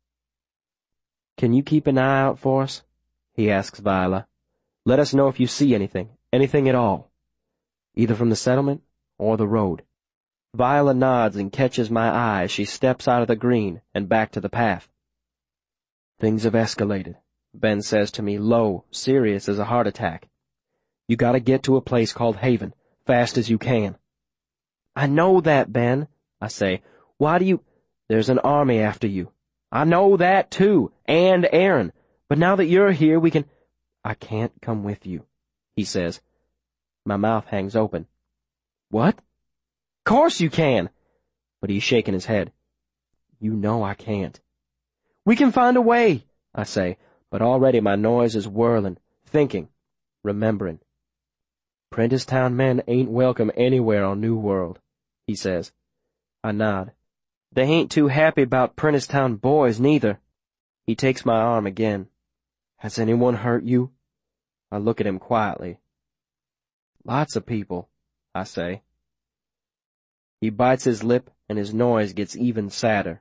Can you keep an eye out for us? He asks Viola. Let us know if you see anything at all, either from the settlement or the road. Viola nods and catches my eye as she steps out of the green and back to the path. Things have escalated, Ben says to me, low, serious as a heart attack. You gotta get to a place called Haven, fast as you can. I know that, Ben, I say. Why do you— There's an army after you. I know that, too, and Aaron. But now that you're here, we can— I can't come with you, he says. My mouth hangs open. What? Course you can. But he's shaking his head. You know I can't. We can find a way, I say, but already my noise is whirling, thinking, remembering. Prenticetown men ain't welcome anywhere on New World, he says. I nod. They ain't too happy about Prenticetown boys, neither. He takes my arm again. Has anyone hurt you? I look at him quietly. Lots of people, I say. He bites his lip, and his noise gets even sadder.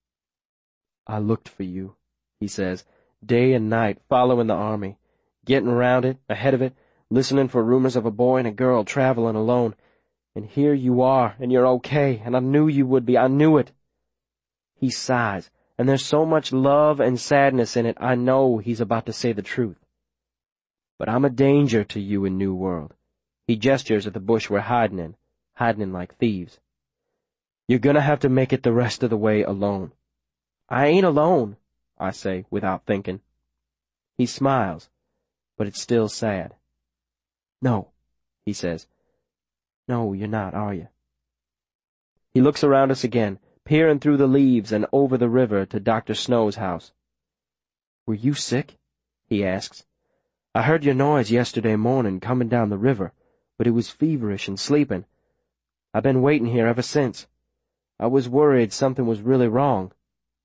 I looked for you, he says, day and night, following the army, getting around it, ahead of it, listening for rumors of a boy and a girl traveling alone. And here you are, and you're okay, and I knew you would be. I knew it. He sighs, and there's so much love and sadness in it, I know he's about to say the truth. But I'm a danger to you in New World. He gestures at the bush we're hiding in like thieves. You're gonna have to make it the rest of the way alone. I ain't alone, I say, without thinking. He smiles, but it's still sad. No, he says. No, you're not, are you? He looks around us again, peering through the leaves and over the river to Dr. Snow's house. Were you sick? He asks. I heard your noise yesterday morning coming down the river, but it was feverish and sleeping. I've been waiting here ever since. I was worried something was really wrong.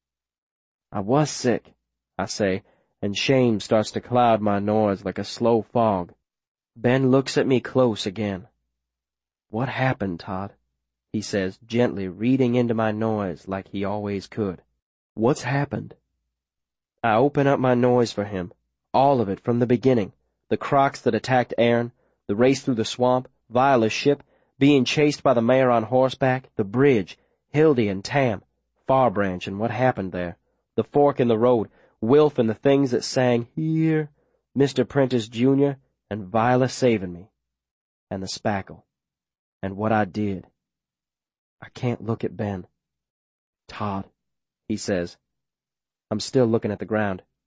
I was sick, I say, and shame starts to cloud my noise like a slow fog. Ben looks at me close again. What happened, Todd? He says, gently reading into my noise like he always could. What's happened? I open up my noise for him, all of it from the beginning. The crocs that attacked Aaron, the race through the swamp, Viola's ship, being chased by the mayor on horseback, the bridge, Hildy and Tam, Farbranch and what happened there, the fork in the road, Wilf and the things that sang, Here, Mr. Prentice, Jr., and Viola saving me, and the spackle, and what I did. I can't look at Ben. Todd, he says. I'm still looking at the ground.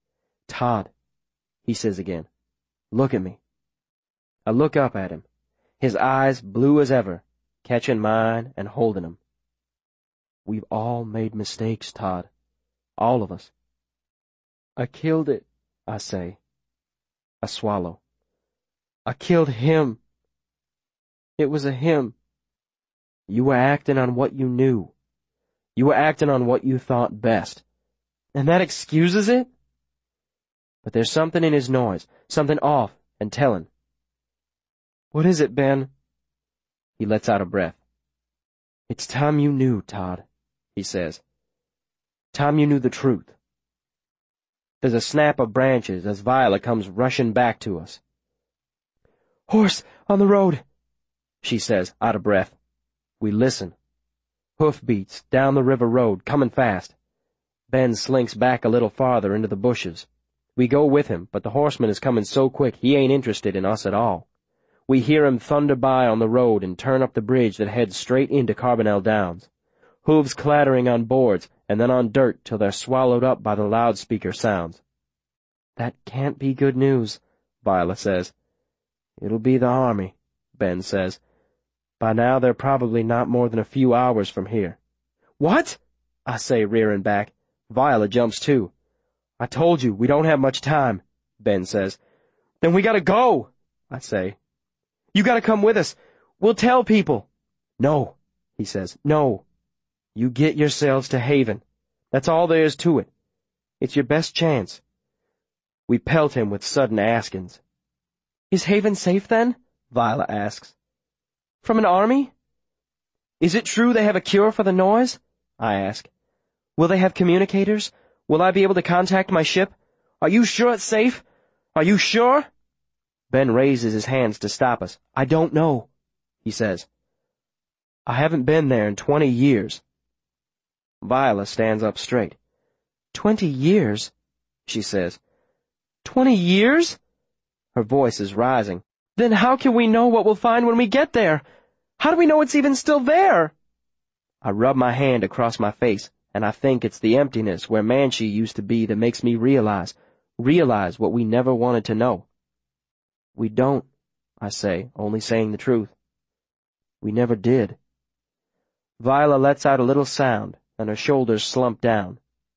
Todd, he says again, look at me. I look up at him, his eyes blue as ever, catching mine and holding 'em. We've all made mistakes, Todd. All of us. I killed it, I say. I swallow. I killed him. It was a him. You were acting on what you knew. You were acting on what you thought best. And that excuses it? But there's something in his noise, something off and telling. What is it, Ben? He lets out a breath. It's time you knew, Todd, he says. Time you knew the truth. There's a snap of branches as Viola comes rushing back to us. Horse on the road, she says, out of breath. We listen. Hoofbeats down the river road, coming fast. Ben slinks back a little farther into the bushes. We go with him, but the horseman is coming so quick he ain't interested in us at all. We hear him thunder by on the road and turn up the bridge that heads straight into Carbonell Downs. Hooves clattering on boards and then on dirt till they're swallowed up by the loudspeaker sounds. That can't be good news, Viola says. It'll be the army, Ben says. By now they're probably not more than a few hours from here. What? I say, rearing back. Viola jumps too. I told you, we don't have much time, Ben says. Then we gotta go, I say. You gotta come with us. We'll tell people. No, he says, no. You get yourselves to Haven. That's all there is to it. It's your best chance. We pelt him with sudden askings. Is Haven safe then? Viola asks. From an army? Is it true they have a cure for the noise? I ask. Will they have communicators? Will I be able to contact my ship? Are you sure it's safe? Are you sure? Ben raises his hands to stop us. I don't know, he says. I haven't been there in 20 years. Viola stands up straight. 20 years? She says. 20 years? Her voice is rising. Then how can we know what we'll find when we get there? How do we know it's even still there? I rub my hand across my face, and I think it's the emptiness where Manshee used to be that makes me realize what we never wanted to know. We don't, I say, only saying the truth. We never did. Viola lets out a little sound, and her shoulders slump down.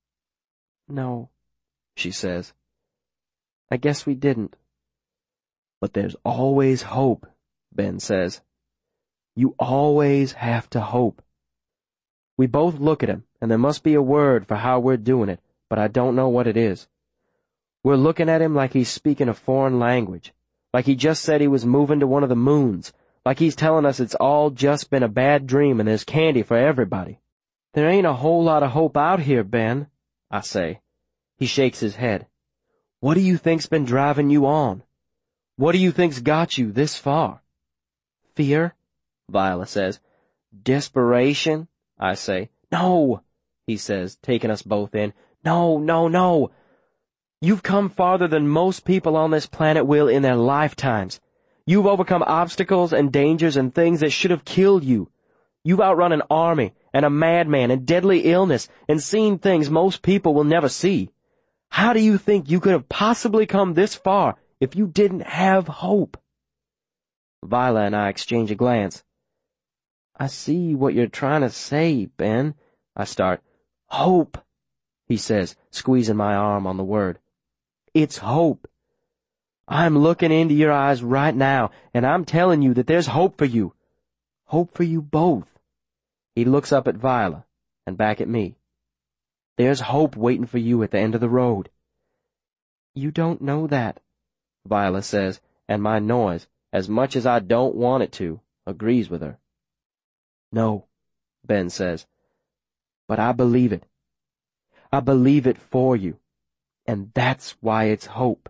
No, she says. I guess we didn't. But there's always hope, Ben says. You always have to hope. We both look at him, and there must be a word for how we're doing it, but I don't know what it is. We're looking at him like he's speaking a foreign language, like he just said he was moving to one of the moons, like he's telling us it's all just been a bad dream and there's candy for everybody. There ain't a whole lot of hope out here, Ben, I say. He shakes his head. What do you think's been driving you on? What do you think's got you this far? Fear, Viola says. Desperation, I say. No, he says, taking us both in. No, no, no. You've come farther than most people on this planet will in their lifetimes. You've overcome obstacles and dangers and things that should have killed you. You've outrun an army and a madman and deadly illness and seen things most people will never see. How do you think you could have possibly come this far if you didn't have hope? Viola and I exchange a glance. I see what you're trying to say, Ben, I start. Hope, he says, squeezing my arm on the word. It's hope. I'm looking into your eyes right now, and I'm telling you that there's hope for you. Hope for you both. He looks up at Viola and back at me. There's hope waiting for you at the end of the road. You don't know that, Viola says, and my noise, as much as I don't want it to, agrees with her. No, Ben says, but I believe it. I believe it for you, and that's why it's hope.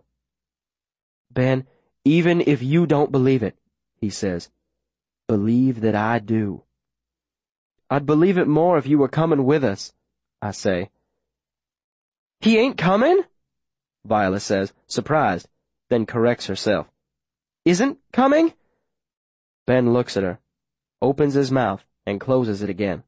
Ben, even if you don't believe it, he says, believe that I do. I'd believe it more if you were coming with us, I say. He ain't coming? Viola says, surprised, then corrects herself. Isn't coming? Ben looks at her, opens his mouth, and closes it again.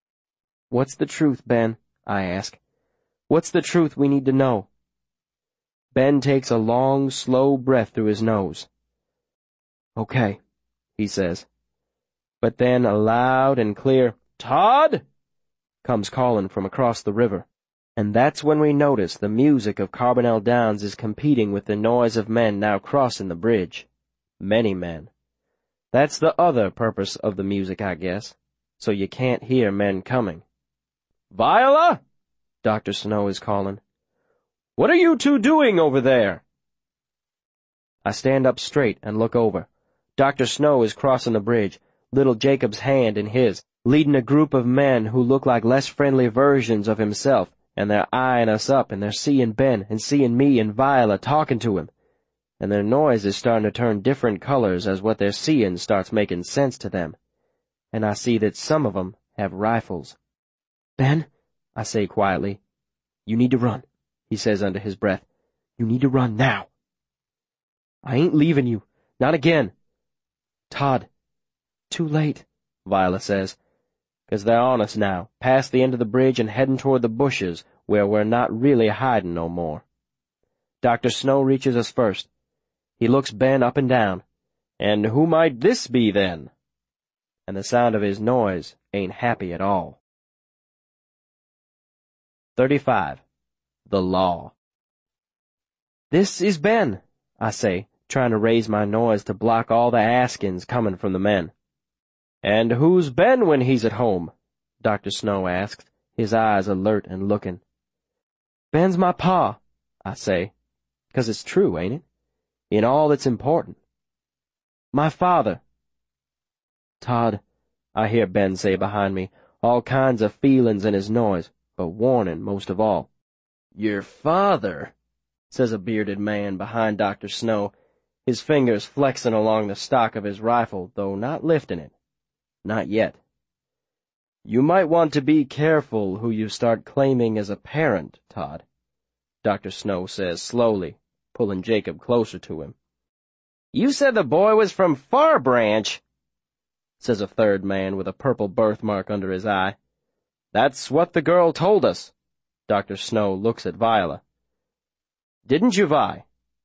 What's the truth, Ben? I ask. What's the truth we need to know? Ben takes a long, slow breath through his nose. "Okay," he says. But then a loud and clear, "Todd!" comes calling from across the river. And that's when we notice the music of Carbonell Downs is competing with the noise of men now crossing the bridge. Many men. That's the other purpose of the music, I guess, so you can't hear men coming. "Viola!" Dr. Snow is calling. "What are you two doing over there?" I stand up straight and look over. Dr. Snow is crossing the bridge, little Jacob's hand in his, leading a group of men who look like less friendly versions of himself, and they're eyeing us up, and they're seeing Ben, and seeing me and Viola talking to him. And their noise is starting to turn different colors as what they're seeing starts making sense to them. And I see that some of them have rifles. "Ben," I say quietly. "You need to run," he says under his breath. "You need to run now." "I ain't leaving you. Not again." "Todd." "Too late," Viola says, "'cause they're on us now, past the end of the bridge and heading toward the bushes, where we're not really hiding no more." Dr. Snow reaches us first. He looks Ben up and down. "And who might this be, then?" And the sound of his noise ain't happy at all. 35. The Law. "This is Ben," I say, trying to raise my noise to block all the askings coming from the men. "And who's Ben when he's at home?" Dr. Snow asks, his eyes alert and looking. "Ben's my pa," I say, 'cause it's true, ain't it? In all that's important. "My father." "Todd," I hear Ben say behind me, all kinds of feelings in his noise, but warning most of all. "Your father," says a bearded man behind Dr. Snow, his fingers flexing along the stock of his rifle, though not lifting it. Not yet. "You might want to be careful who you start claiming as a parent, Todd," Dr. Snow says slowly, pulling Jacob closer to him. "You said the boy was from Far Branch," says a third man with a purple birthmark under his eye. "That's what the girl told us." Dr. Snow looks at Viola. "Didn't you, Vi?"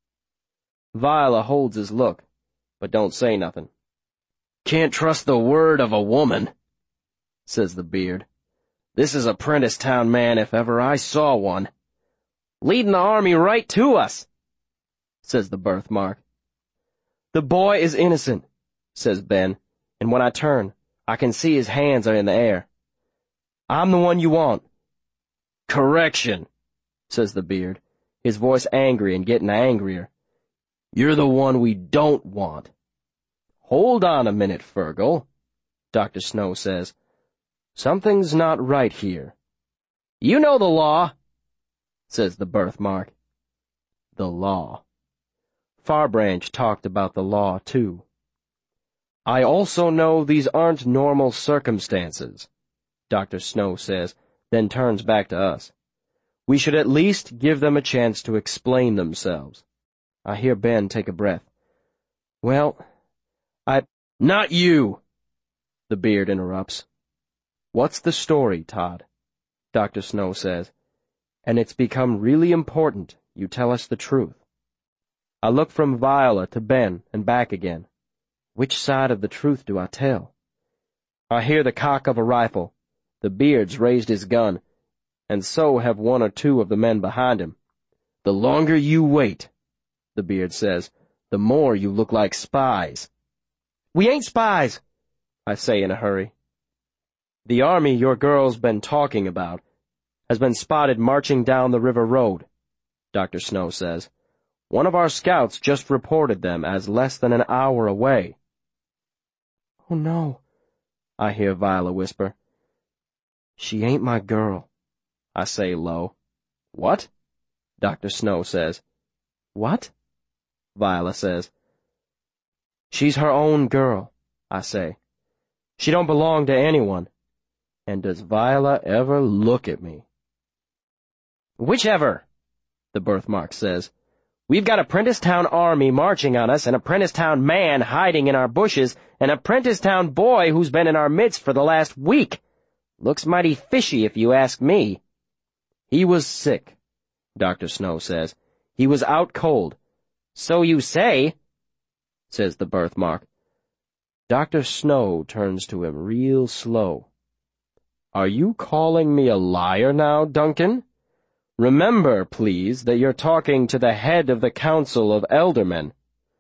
Viola holds his look, but don't say nothing. "Can't trust the word of a woman," says the beard. "This is a Prentisstown man if ever I saw one." "Leading the army right to us," says the birthmark. "The boy is innocent," says Ben, and when I turn, I can see his hands are in the air. "I'm the one you want." "Correction," says the beard, his voice angry and getting angrier. "You're the one we don't want." "Hold on a minute, Fergal," Dr. Snow says. "Something's not right here." "You know the law," says the birthmark. The law. Far Branch talked about the law, too. "I also know these aren't normal circumstances," Dr. Snow says, then turns back to us. "We should at least give them a chance to explain themselves." I hear Ben take a breath. "Well, "Not you," the beard interrupts. "What's the story, Todd?" Dr. Snow says. "And it's become really important you tell us the truth." I look from Viola to Ben and back again. Which side of the truth do I tell? I hear the cock of a rifle. The beard's raised his gun, and so have one or two of the men behind him. "The longer you wait," the beard says, "the more you look like spies." "We ain't spies," I say in a hurry. "The army your girl's been talking about has been spotted marching down the river road," Dr. Snow says. "One of our scouts just reported them as less than an hour away." "Oh, no," I hear Viola whisper. "She ain't my girl," I say low. "What?" Dr. Snow says. "What?" Viola says. "She's her own girl," I say. "She don't belong to anyone." And does Viola ever look at me? "Whichever," the birthmark says. "We've got a Prentisstown army marching on us, and a Prentisstown man hiding in our bushes, and a Prentisstown boy who's been in our midst for the last week. Looks mighty fishy if you ask me." "He was sick," Dr. Snow says. He was out cold. "So you say," says the birthmark. Dr. Snow turns to him real slow. "Are you calling me a liar now, Duncan? Remember, please, that you're talking to the head of the Council of Eldermen."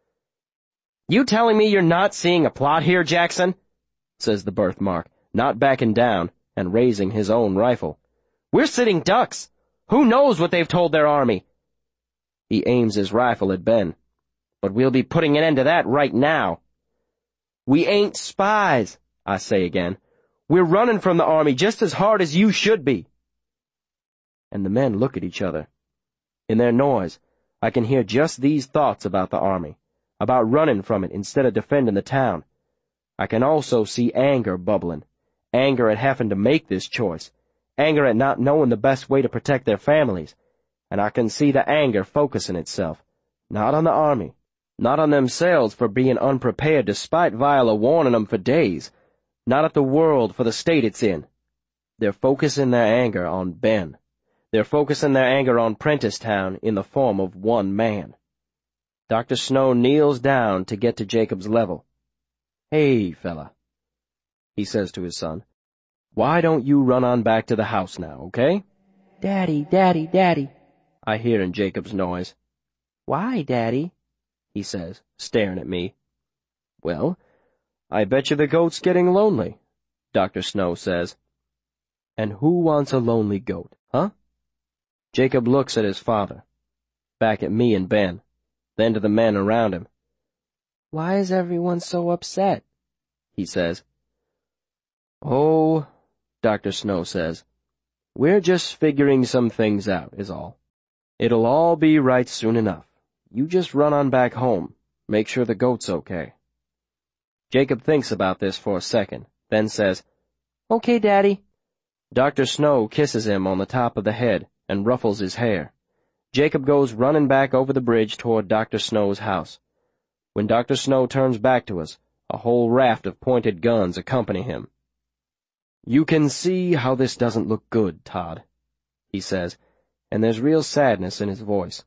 "You telling me you're not seeing a plot here, Jackson?" says the birthmark, not backing down and raising his own rifle. "We're sitting ducks. Who knows what they've told their army?" He aims his rifle at Ben. "But we'll be putting an end to that right now." "We ain't spies," I say again. "We're running from the army just as hard as you should be." And the men look at each other. In their noise, I can hear just these thoughts about the army, about running from it instead of defending the town. I can also see anger bubbling, anger at having to make this choice, anger at not knowing the best way to protect their families, and I can see the anger focusing itself, not on the army, not on themselves for being unprepared despite Viola warning them for days, not at the world for the state it's in. They're focusing their anger on Ben. They're focusing their anger on Prentisstown in the form of one man. Dr. Snow kneels down to get to Jacob's level. "Hey, fella," he says to his son, "why don't you run on back to the house now, okay?" "Daddy, Daddy, Daddy," I hear in Jacob's noise. "Why, Daddy?" he says, staring at me. "Well, I bet you the goat's getting lonely," Dr. Snow says. "And who wants a lonely goat, huh?" Jacob looks at his father, back at me and Ben, then to the men around him. "Why is everyone so upset?" he says. "Oh," Dr. Snow says, "we're just figuring some things out, is all. It'll all be right soon enough. You just run on back home. Make sure the goat's okay." Jacob thinks about this for a second, then says, "Okay, Daddy." Dr. Snow kisses him on the top of the head and ruffles his hair. Jacob goes running back over the bridge toward Dr. Snow's house. When Dr. Snow turns back to us, a whole raft of pointed guns accompany him. "You can see how this doesn't look good, Todd," he says, and there's real sadness in his voice.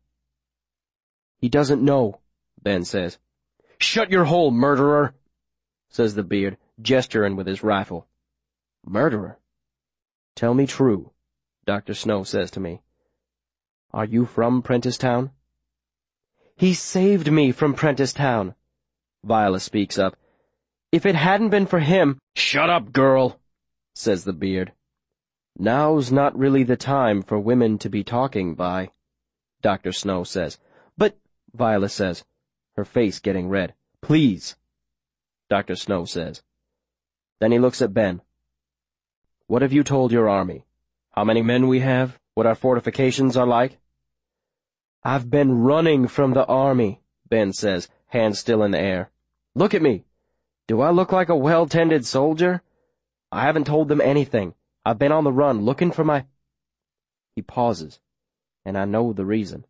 "He doesn't know," Ben says. "Shut your hole, murderer," says the beard, gesturing with his rifle. "Murderer? Tell me true," Dr. Snow says to me. "Are you from Prentisstown?" "He saved me from Prentisstown," Viola speaks up. "If it hadn't been for him—" "Shut up, girl," says the beard. "Now's not really the time for women to be talking, Vi," Dr. Snow says. "But," Viola says, her face getting red. "Please," Dr. Snow says. Then he looks at Ben. "What have you told your army? How many men we have? What our fortifications are like?" "I've been running from the army," Ben says, hands still in the air. "Look at me. Do I look like a well-tended soldier? I haven't told them anything. I've been on the run, looking for my—" He pauses, and I know the reason.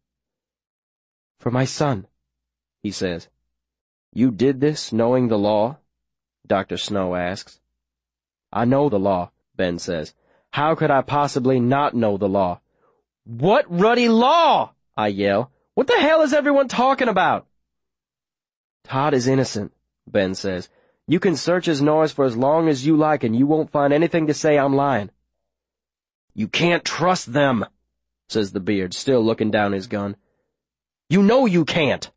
"For my son," he says. "You did this knowing the law?" Dr. Snow asks. "I know the law," Ben says. "How could I possibly not know the law?" "What ruddy law?" I yell. "What the hell is everyone talking about?" "Todd is innocent," Ben says. "You can search his noise for as long as you like and you won't find anything to say I'm lying." "You can't trust them," says the beard, still looking down his gun. "You know you can't."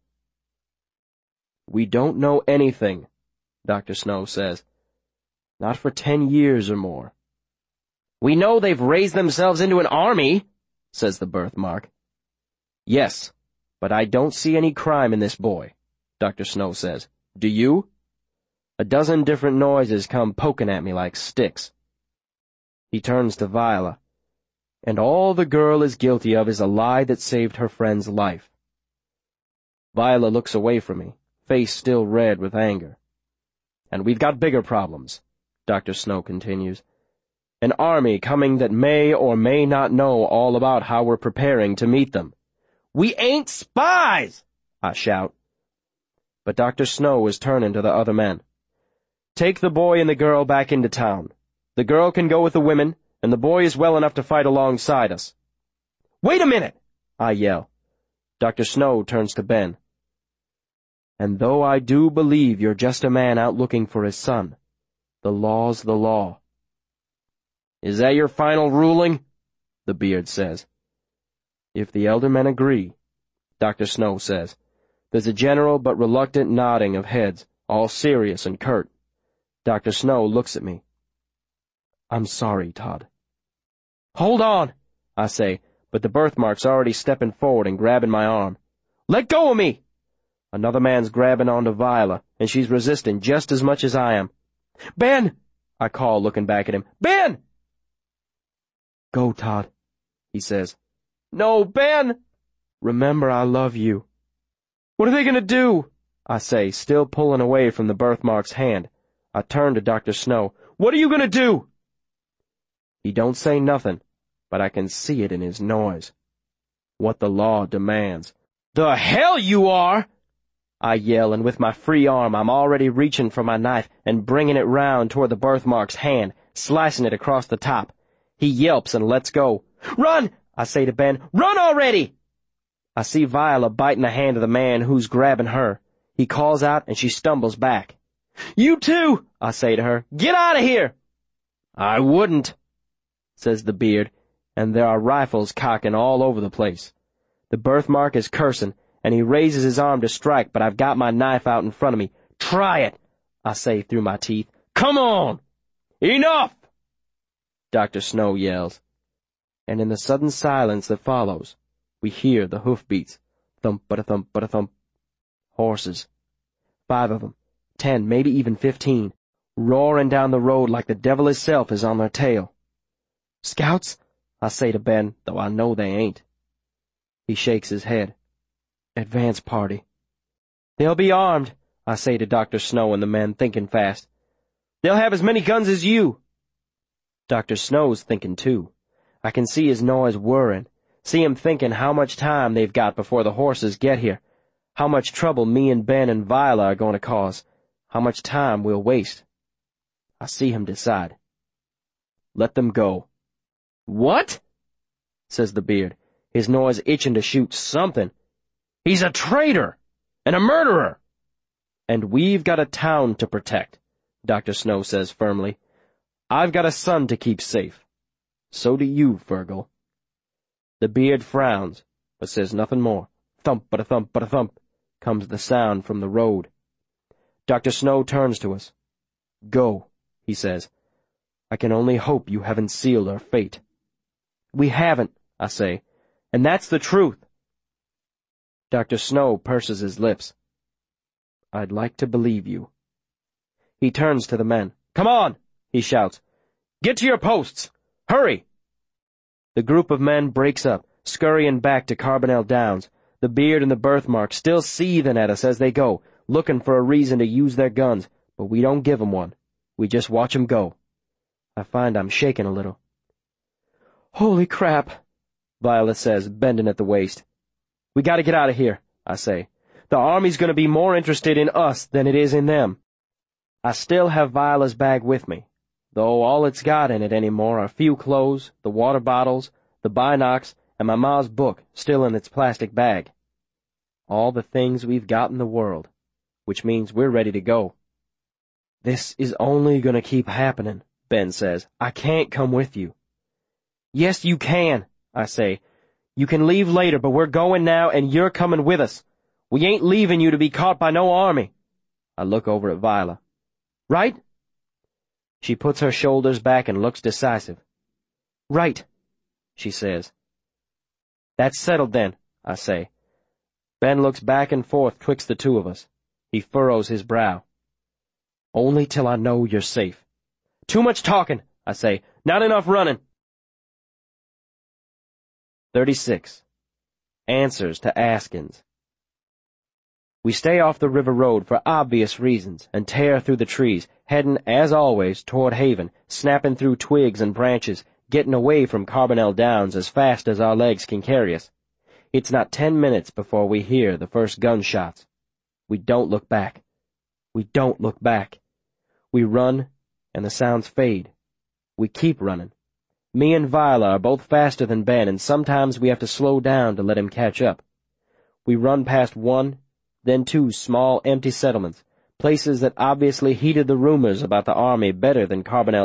"We don't know anything," Dr. Snow says. "Not for 10 years or more." "We know they've raised themselves into an army," says the birthmark. "Yes, but I don't see any crime in this boy," Dr. Snow says. "Do you?" A dozen different noises come poking at me like sticks. He turns to Viola. "And all the girl is guilty of is a lie that saved her friend's life." Viola looks away from me, face still red with anger. "And we've got bigger problems," Dr. Snow continues. "An army coming that may or may not know all about how we're preparing to meet them." "We ain't spies!" I shout. But Dr. Snow is turning to the other men. "Take the boy and the girl back into town. The girl can go with the women, and the boy is well enough to fight alongside us." "Wait a minute!" I yell. Dr. Snow turns to Ben. And though I do believe you're just a man out looking for his son, the law's the law. Is that your final ruling? The Beard says. If the elder men agree, Dr. Snow says. There's a general but reluctant nodding of heads, all serious and curt. Dr. Snow looks at me. I'm sorry, Todd. Hold on, I say, but the birthmark's already stepping forward and grabbing my arm. Let go of me! Another man's grabbing onto Viola, and she's resisting just as much as I am. Ben! I call, looking back at him. Ben! Go, Todd, he says. No, Ben! Remember, I love you. What are they going to do? I say, still pulling away from the birthmark's hand. I turn to Dr. Snow. What are you going to do? He don't say nothing, but I can see it in his noise. What the law demands. The hell you are! I yell, and with my free arm I'm already reaching for my knife and bringing it round toward the birthmark's hand, slicing it across the top. He yelps and lets go. Run! I say to Ben. Run already! I see Viola biting the hand of the man who's grabbing her. He calls out and she stumbles back. You too! I say to her. Get out of here! I wouldn't, says the Beard, and there are rifles cocking all over the place. The birthmark is cursing, and he raises his arm to strike, but I've got my knife out in front of me. Try it, I say through my teeth. Come on! Enough! Dr. Snow yells. And in the sudden silence that follows, we hear the hoofbeats. Thump-ba-da-thump, ba-da-thump. Horses. 5 of them, 10, maybe even 15, roaring down the road like the devil himself is on their tail. Scouts? I say to Ben, though I know they ain't. He shakes his head. Advance party. They'll be armed, I say to Dr. Snow and the men, thinking fast. They'll have as many guns as you. Dr. Snow's thinking too. I can see his noise whirring, see him thinking how much time they've got before the horses get here, how much trouble me and Ben and Viola are going to cause, how much time we'll waste. I see him decide. Let them go. What? Says the Beard, his nose itching to shoot something. He's a traitor and a murderer. And we've got a town to protect, Dr. Snow says firmly. I've got a son to keep safe. So do you, Fergal. The Beard frowns, but says nothing more. Thump-ba-da-thump, ba-da-thump, comes the sound from the road. Dr. Snow turns to us. Go, he says. I can only hope you haven't sealed our fate. We haven't, I say, and that's the truth. Dr. Snow purses his lips. I'd like to believe you. He turns to the men. Come on, he shouts. Get to your posts. Hurry! The group of men breaks up, scurrying back to Carbonell Downs, the Beard and the birthmark still seething at us as they go, looking for a reason to use their guns, but we don't give 'em one. We just watch 'em go. I find I'm shaking a little. Holy crap, Viola says, bending at the waist. We gotta get out of here, I say. The army's gonna be more interested in us than it is in them. I still have Viola's bag with me, though all it's got in it anymore are a few clothes, the water bottles, the binocs, and my ma's book still in its plastic bag. All the things we've got in the world, which means we're ready to go. This is only gonna keep happening, Ben says. I can't come with you. Yes, you can, I say. You can leave later, but we're going now, and you're coming with us. We ain't leaving you to be caught by no army. I look over at Viola. Right? She puts her shoulders back and looks decisive. Right, she says. That's settled then, I say. Ben looks back and forth twixt the two of us. He furrows his brow. Only till I know you're safe. Too much talking, I say. Not enough running. 36. Answers to askins. We stay off the river road for obvious reasons and tear through the trees, heading, as always, toward Haven, snapping through twigs and branches, getting away from Carbonell Downs as fast as our legs can carry us. It's not 10 minutes before we hear the first gunshots. We don't look back. We don't look back. We run, and the sounds fade. We keep running. Me and Viola are both faster than Ben, and sometimes we have to slow down to let him catch up. We run past one, then two small empty settlements, places that obviously heeded the rumors about the army better than Carbonell